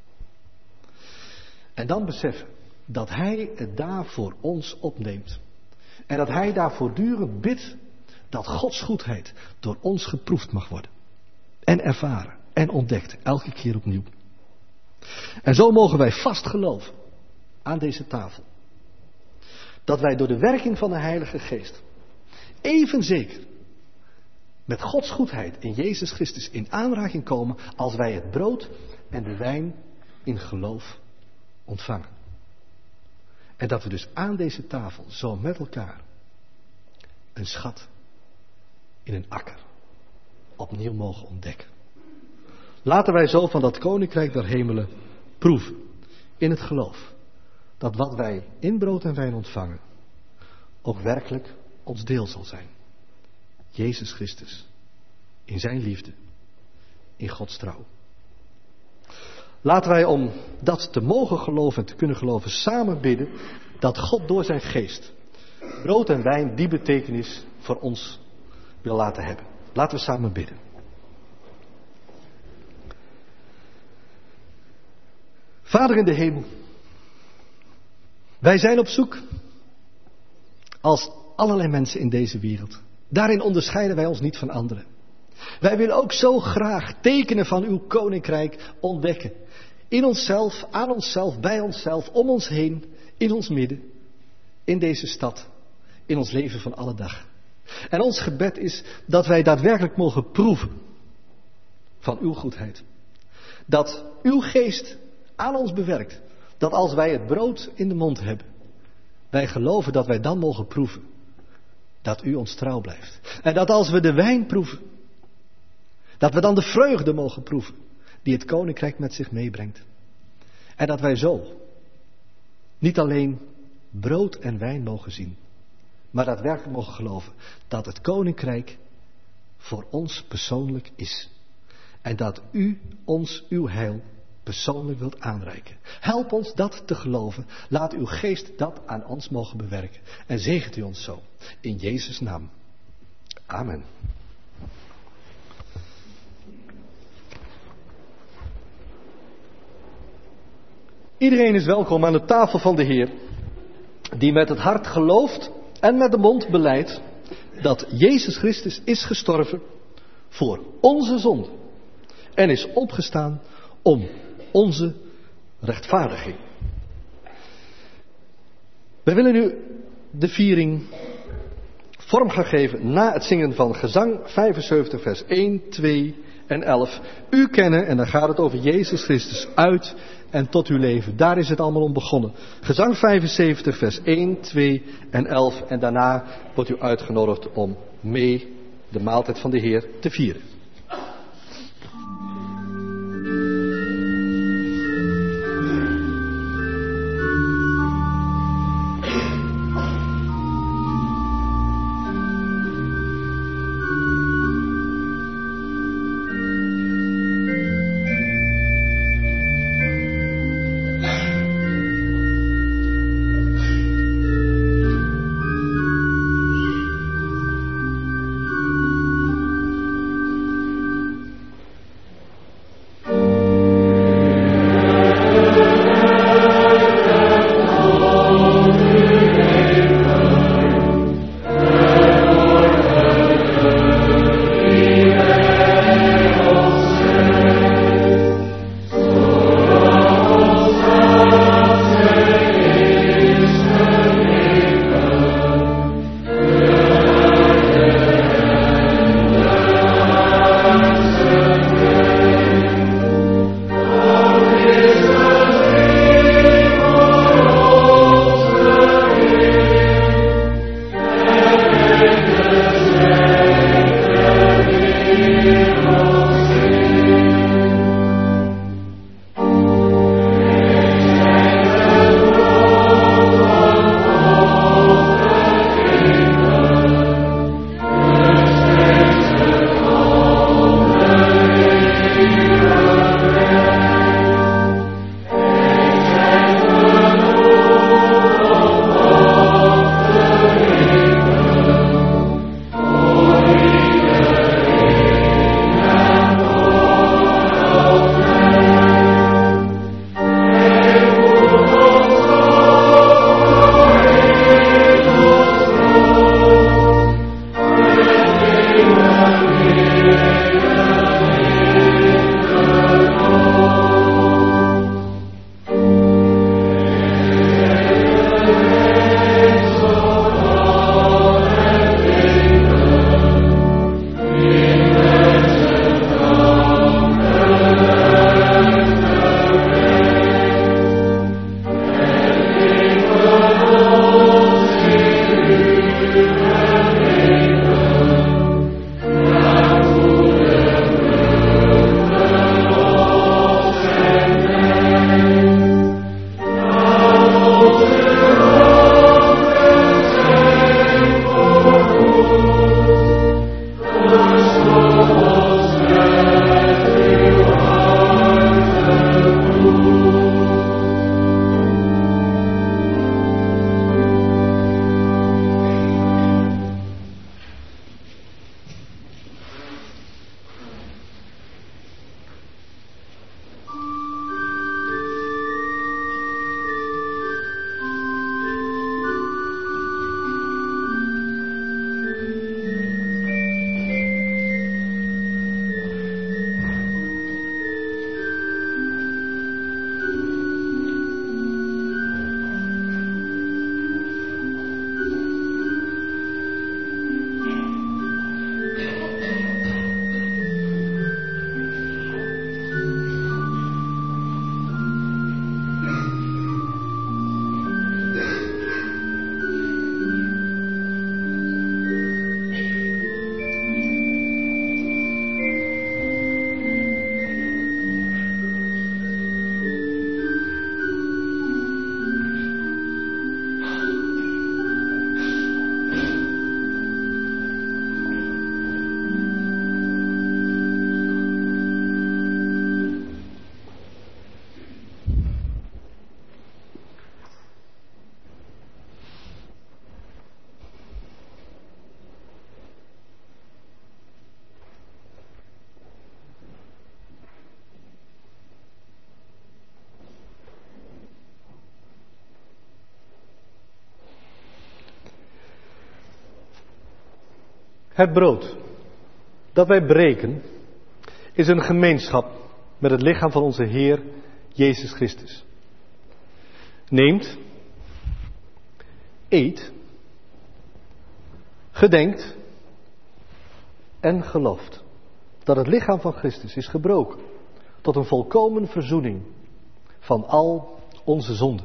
En dan beseffen dat Hij het daar voor ons opneemt. En dat Hij daar voortdurend bidt dat Gods goedheid door ons geproefd mag worden. En ervaren en ontdekt, elke keer opnieuw. En zo mogen wij vast geloven aan deze tafel. Dat wij door de werking van de Heilige Geest even zeker met Gods goedheid in Jezus Christus in aanraking komen als wij het brood en de wijn in geloof ontvangen. En dat we dus aan deze tafel zo met elkaar een schat in een akker opnieuw mogen ontdekken. Laten wij zo van dat Koninkrijk der Hemelen proeven in het geloof dat wat wij in brood en wijn ontvangen ook werkelijk ons deel zal zijn. Jezus Christus in zijn liefde, in Gods trouw. Laten wij om dat te mogen geloven en te kunnen geloven samen bidden dat God door zijn geest brood en wijn die betekenis voor ons wil laten hebben. Laten we samen bidden. Vader in de hemel, wij zijn op zoek als allerlei mensen in deze wereld. Daarin onderscheiden wij ons niet van anderen. Wij willen ook zo graag tekenen van uw koninkrijk ontdekken. In onszelf, aan onszelf, bij onszelf, om ons heen, in ons midden, in deze stad, in ons leven van alle dag. En ons gebed is dat wij daadwerkelijk mogen proeven van uw goedheid. Dat uw geest aan ons bewerkt. Dat als wij het brood in de mond hebben, wij geloven dat wij dan mogen proeven dat u ons trouw blijft. En dat als we de wijn proeven, dat we dan de vreugde mogen proeven die het koninkrijk met zich meebrengt. En dat wij zo niet alleen brood en wijn mogen zien, maar daadwerkelijk mogen geloven dat het koninkrijk voor ons persoonlijk is. En dat u ons uw heil persoonlijk wilt aanreiken. Help ons dat te geloven. Laat uw geest dat aan ons mogen bewerken. En zegent u ons zo. In Jezus' naam. Amen. Iedereen is welkom aan de tafel van de Heer, die met het hart gelooft en met de mond belijdt dat Jezus Christus is gestorven voor onze zonde en is opgestaan om onze rechtvaardiging. Wij willen nu de viering vorm gaan geven na het zingen van gezang 75 vers 1, 2 en 11. U kennen, en dan gaat het over Jezus Christus uit en tot uw leven. Daar is het allemaal om begonnen. Gezang 75 vers 1, 2 en 11. En daarna wordt u uitgenodigd om mee de maaltijd van de Heer te vieren. Het brood dat wij breken is een gemeenschap met het lichaam van onze Heer Jezus Christus. Neemt, eet, gedenkt en gelooft dat het lichaam van Christus is gebroken tot een volkomen verzoening van al onze zonden.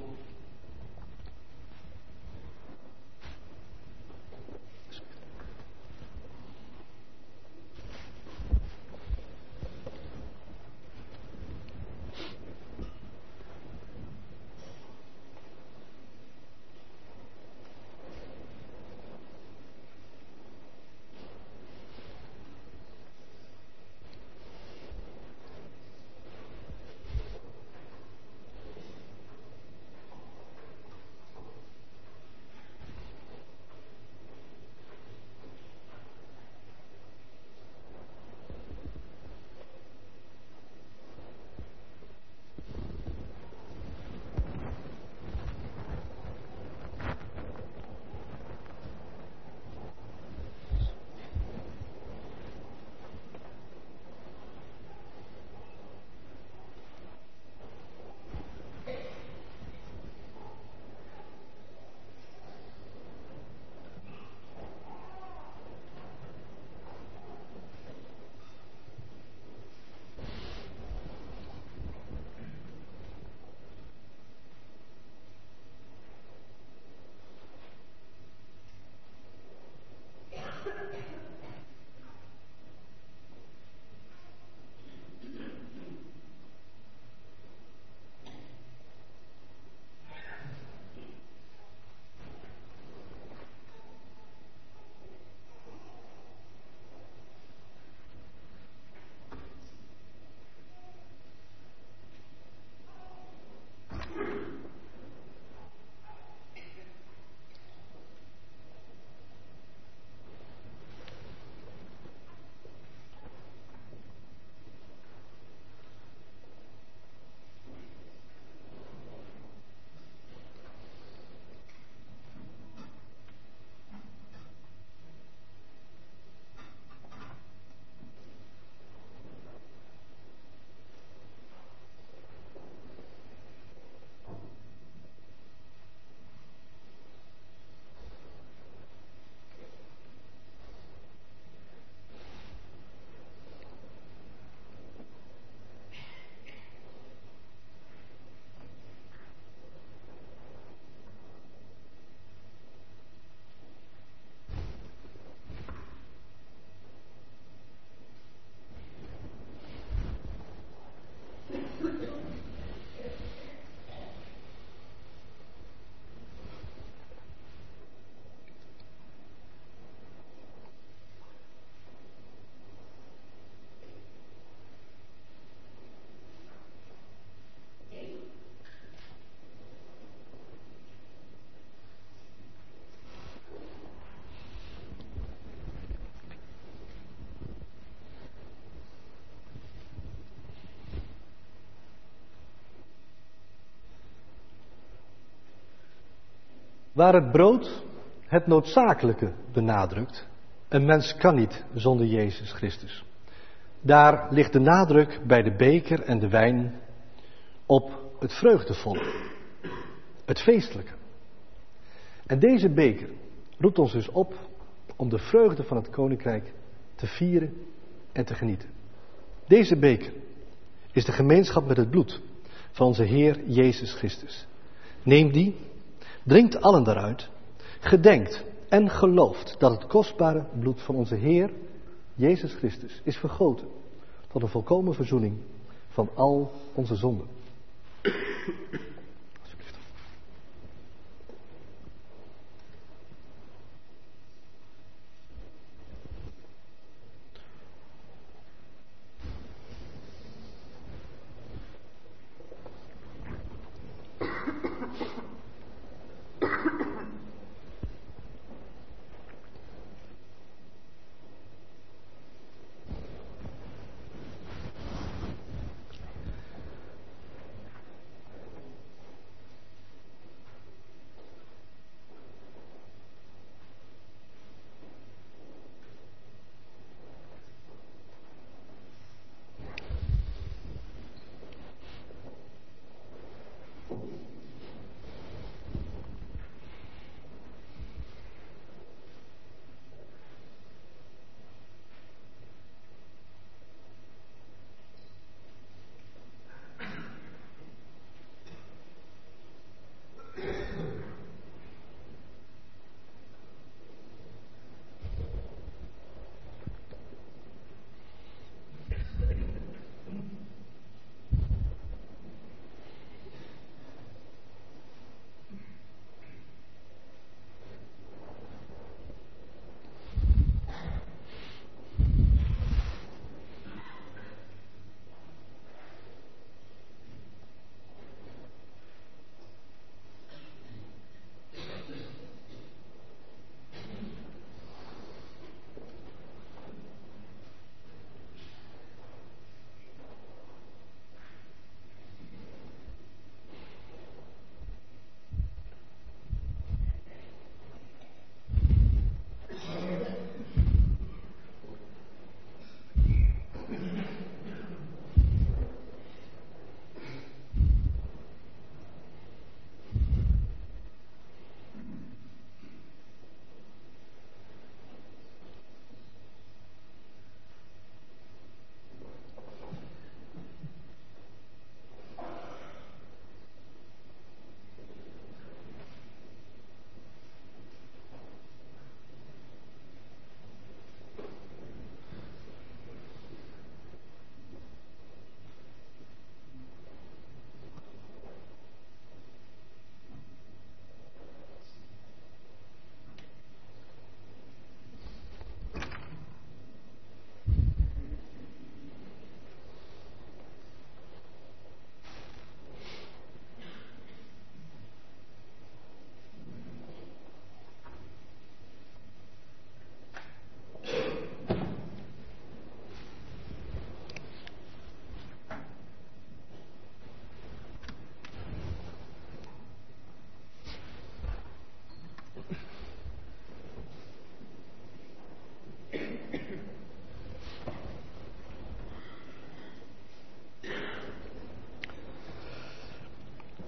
Waar het brood het noodzakelijke benadrukt, een mens kan niet zonder Jezus Christus. Daar ligt de nadruk bij de beker en de wijn op het vreugdevolle, het feestelijke. En deze beker roept ons dus op om de vreugde van het koninkrijk te vieren en te genieten. Deze beker is de gemeenschap met het bloed van onze Heer Jezus Christus. Neem die, drinkt allen daaruit, gedenkt en gelooft dat het kostbare bloed van onze Heer Jezus Christus is vergoten tot een volkomen verzoening van al onze zonden.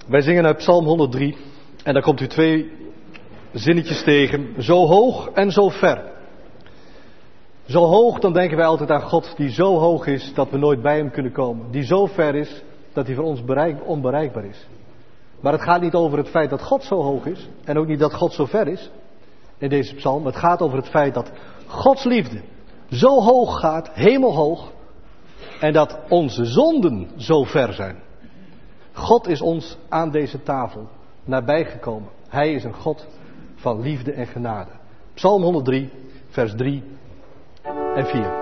Wij zingen uit Psalm 103 en daar komt u 2 zinnetjes tegen. Zo hoog en zo ver. Zo hoog, dan denken wij altijd aan God die zo hoog is dat we nooit bij hem kunnen komen. Die zo ver is dat hij voor ons onbereikbaar is. Maar het gaat niet over het feit dat God zo hoog is en ook niet dat God zo ver is in deze psalm. Het gaat over het feit dat Gods liefde zo hoog gaat, hemelhoog, en dat onze zonden zo ver zijn. God is ons aan deze tafel nabijgekomen. Hij is een God van liefde en genade. Psalm 103, vers 3 en 4.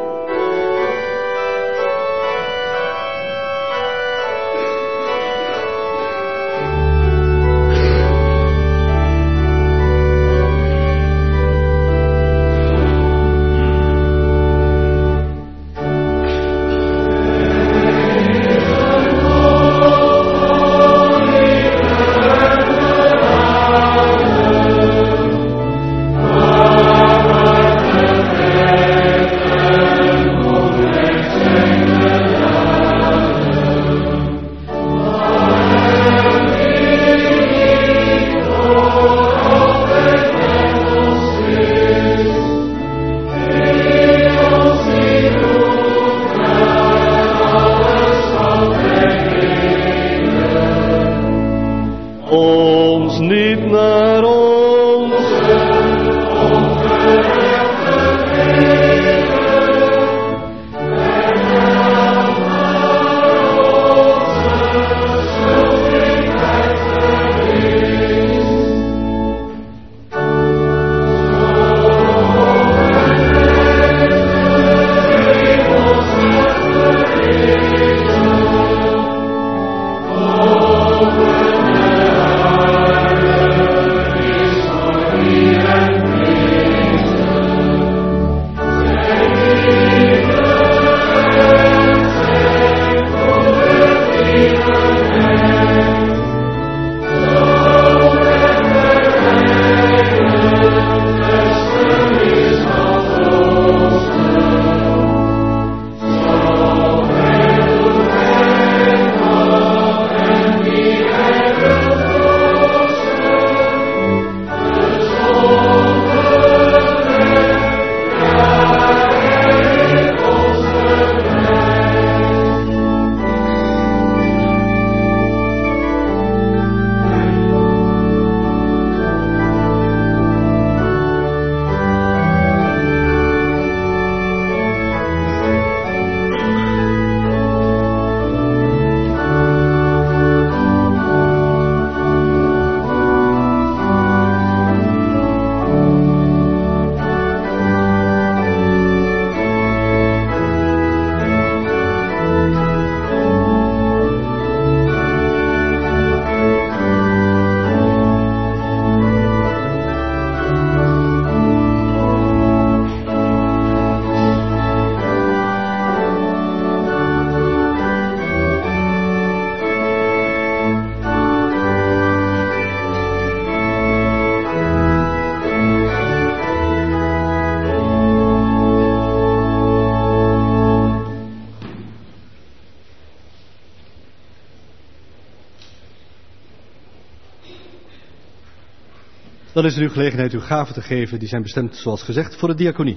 Dan is er nu gelegenheid uw gaven te geven. Die zijn bestemd, zoals gezegd, voor de diaconie.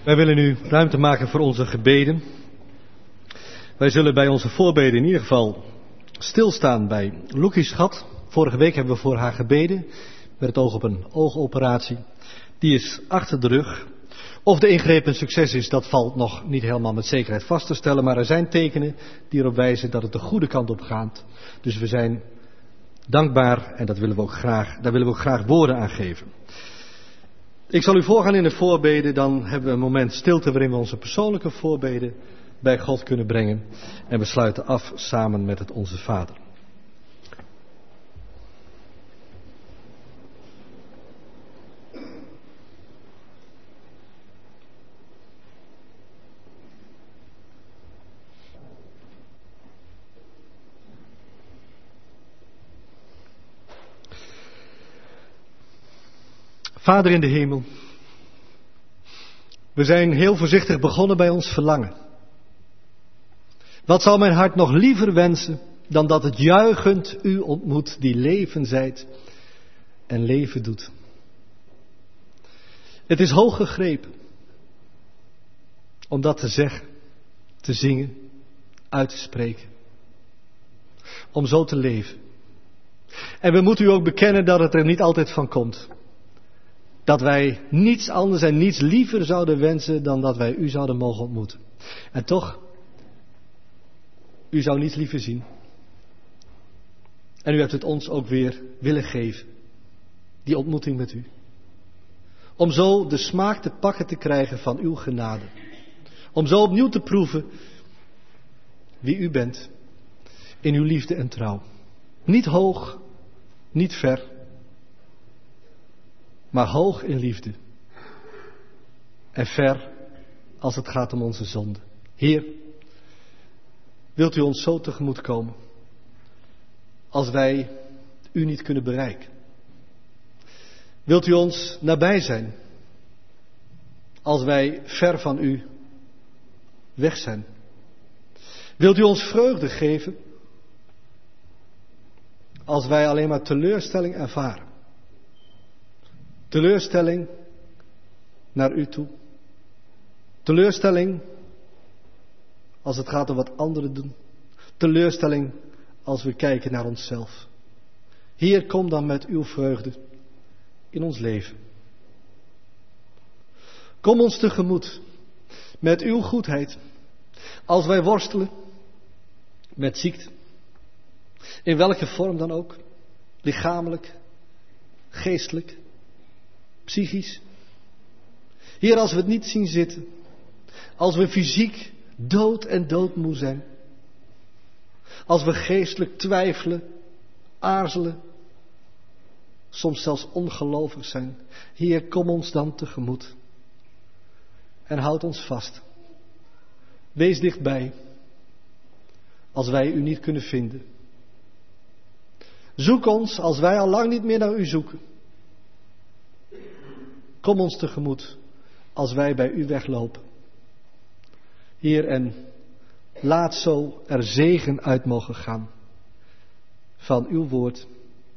Wij willen nu ruimte maken voor onze gebeden. Wij zullen bij onze voorbeden in ieder geval stilstaan bij Loekie's schat. Vorige week hebben we voor haar gebeden met het oog op een oogoperatie. Die is achter de rug. Of de ingreep een succes is, dat valt nog niet helemaal met zekerheid vast te stellen. Maar er zijn tekenen die erop wijzen dat het de goede kant op gaat. Dus we zijn dankbaar en daar willen we ook graag woorden aan geven. Ik zal u voorgaan in de voorbeden, dan hebben we een moment stilte waarin we onze persoonlijke voorbeden bij God kunnen brengen. En we sluiten af samen met het Onze Vader. Vader in de hemel, we zijn heel voorzichtig begonnen bij ons verlangen. Wat zou mijn hart nog liever wensen dan dat het juichend u ontmoet die leven zijt en leven doet. Het is hoog gegrepen om dat te zeggen, te zingen, uit te spreken. Om zo te leven. En we moeten u ook bekennen dat het er niet altijd van komt. Dat wij niets anders en niets liever zouden wensen dan dat wij u zouden mogen ontmoeten. En toch, u zou niets liever zien. En u hebt het ons ook weer willen geven. Die ontmoeting met u. Om zo de smaak te pakken te krijgen van uw genade. Om zo opnieuw te proeven wie u bent. In uw liefde en trouw. Niet hoog, niet ver. Maar hoog in liefde. En ver als het gaat om onze zonde. Heer, wilt u ons zo tegemoet komen. Als wij u niet kunnen bereiken. Wilt u ons nabij zijn. Als wij ver van u weg zijn. Wilt u ons vreugde geven. Als wij alleen maar teleurstelling ervaren. Teleurstelling naar u toe. Teleurstelling als het gaat om wat anderen doen. Teleurstelling als we kijken naar onszelf. Heer, kom dan met uw vreugde in ons leven. Kom ons tegemoet met uw goedheid. Als wij worstelen met ziekte. In welke vorm dan ook. Lichamelijk, geestelijk. Psychisch. Heer, als we het niet zien zitten. Als we fysiek dood en doodmoe zijn. Als we geestelijk twijfelen, aarzelen. Soms zelfs ongelovig zijn. Heer, kom ons dan tegemoet. En houd ons vast. Wees dichtbij. Als wij u niet kunnen vinden. Zoek ons als wij al lang niet meer naar u zoeken. Kom ons tegemoet als wij bij u weglopen. Heer, en laat zo er zegen uit mogen gaan van uw woord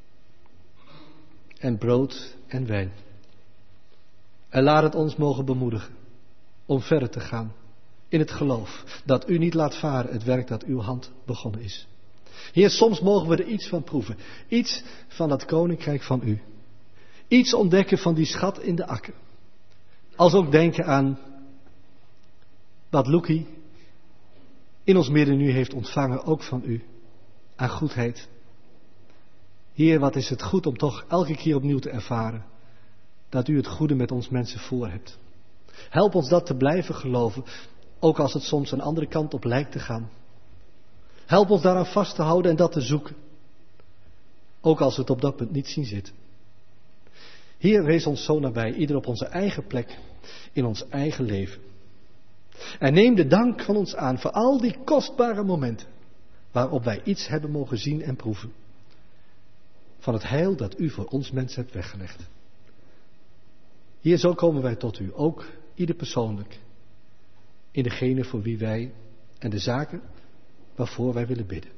en brood en wijn. En laat het ons mogen bemoedigen om verder te gaan in het geloof dat u niet laat varen het werk dat uw hand begonnen is. Heer, soms mogen we er iets van proeven. Iets van dat koninkrijk van u. Iets ontdekken van die schat in de akker. Als ook denken aan wat Loekie in ons midden nu heeft ontvangen, ook van u. Aan goedheid. Heer, wat is het goed om toch elke keer opnieuw te ervaren dat u het goede met ons mensen voor hebt. Help ons dat te blijven geloven, ook als het soms een andere kant op lijkt te gaan. Help ons daaraan vast te houden en dat te zoeken. Ook als we het op dat punt niet zien zitten. Heer, wees ons zo nabij, ieder op onze eigen plek, in ons eigen leven. En neem de dank van ons aan voor al die kostbare momenten, waarop wij iets hebben mogen zien en proeven. Van het heil dat u voor ons mensen hebt weggelegd. Heer, zo komen wij tot u, ook ieder persoonlijk. In degene voor wie wij en de zaken waarvoor wij willen bidden.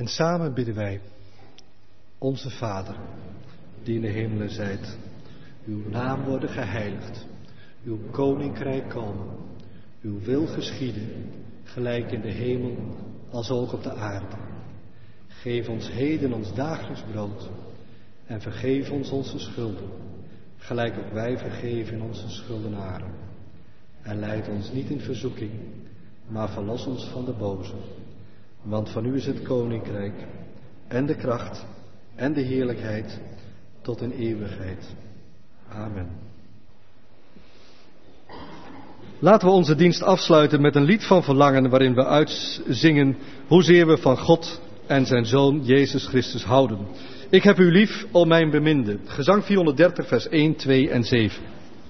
En samen bidden wij: Onze Vader, die in de hemelen zijt, uw naam worden geheiligd, uw koninkrijk komen, uw wil geschieden, gelijk in de hemel als ook op de aarde. Geef ons heden ons dagelijks brood en vergeef ons onze schulden, gelijk ook wij vergeven onze schuldenaren. En leid ons niet in verzoeking, maar verlos ons van de boze. Want van u is het koninkrijk en de kracht en de heerlijkheid tot in eeuwigheid. Amen. Laten we onze dienst afsluiten met een lied van verlangen waarin we uitzingen hoezeer we van God en zijn Zoon Jezus Christus houden. Ik heb u lief, o mijn beminde. Gezang 430 vers 1, 2 en 7.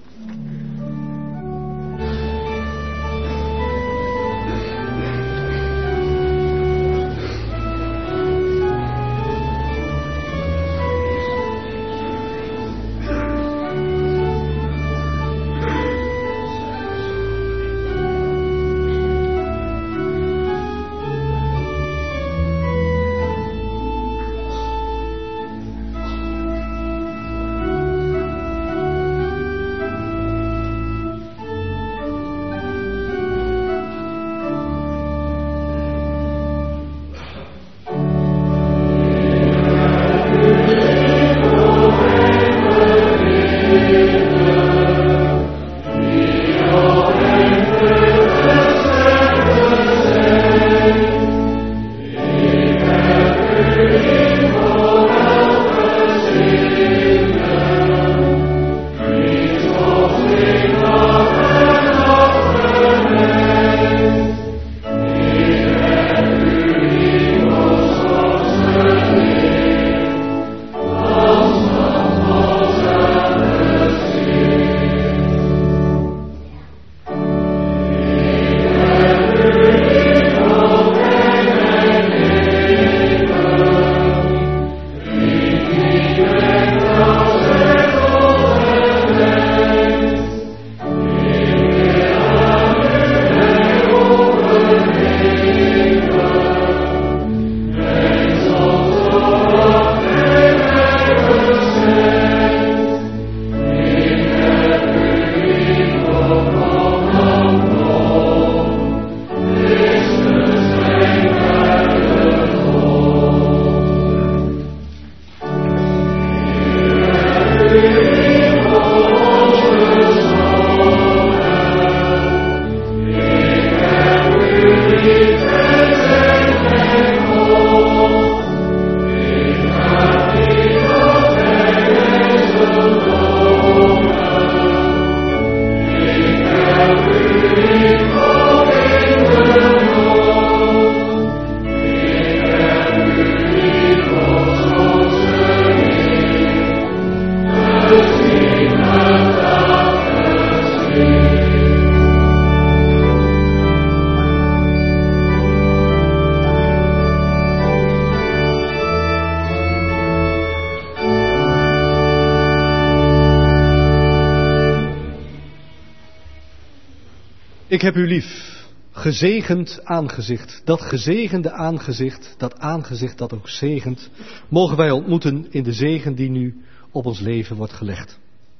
Ik heb u lief, gezegend aangezicht, dat gezegende aangezicht, dat aangezicht dat ook zegent, mogen wij ontmoeten in de zegen die nu op ons leven wordt gelegd.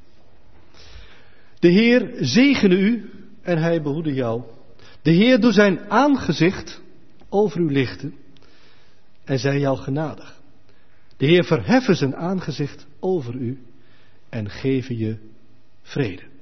De Heer zegene u en hij behoede jou. De Heer doet zijn aangezicht over u lichten en zij jou genadig. De Heer verheffen zijn aangezicht over u en geven je vrede.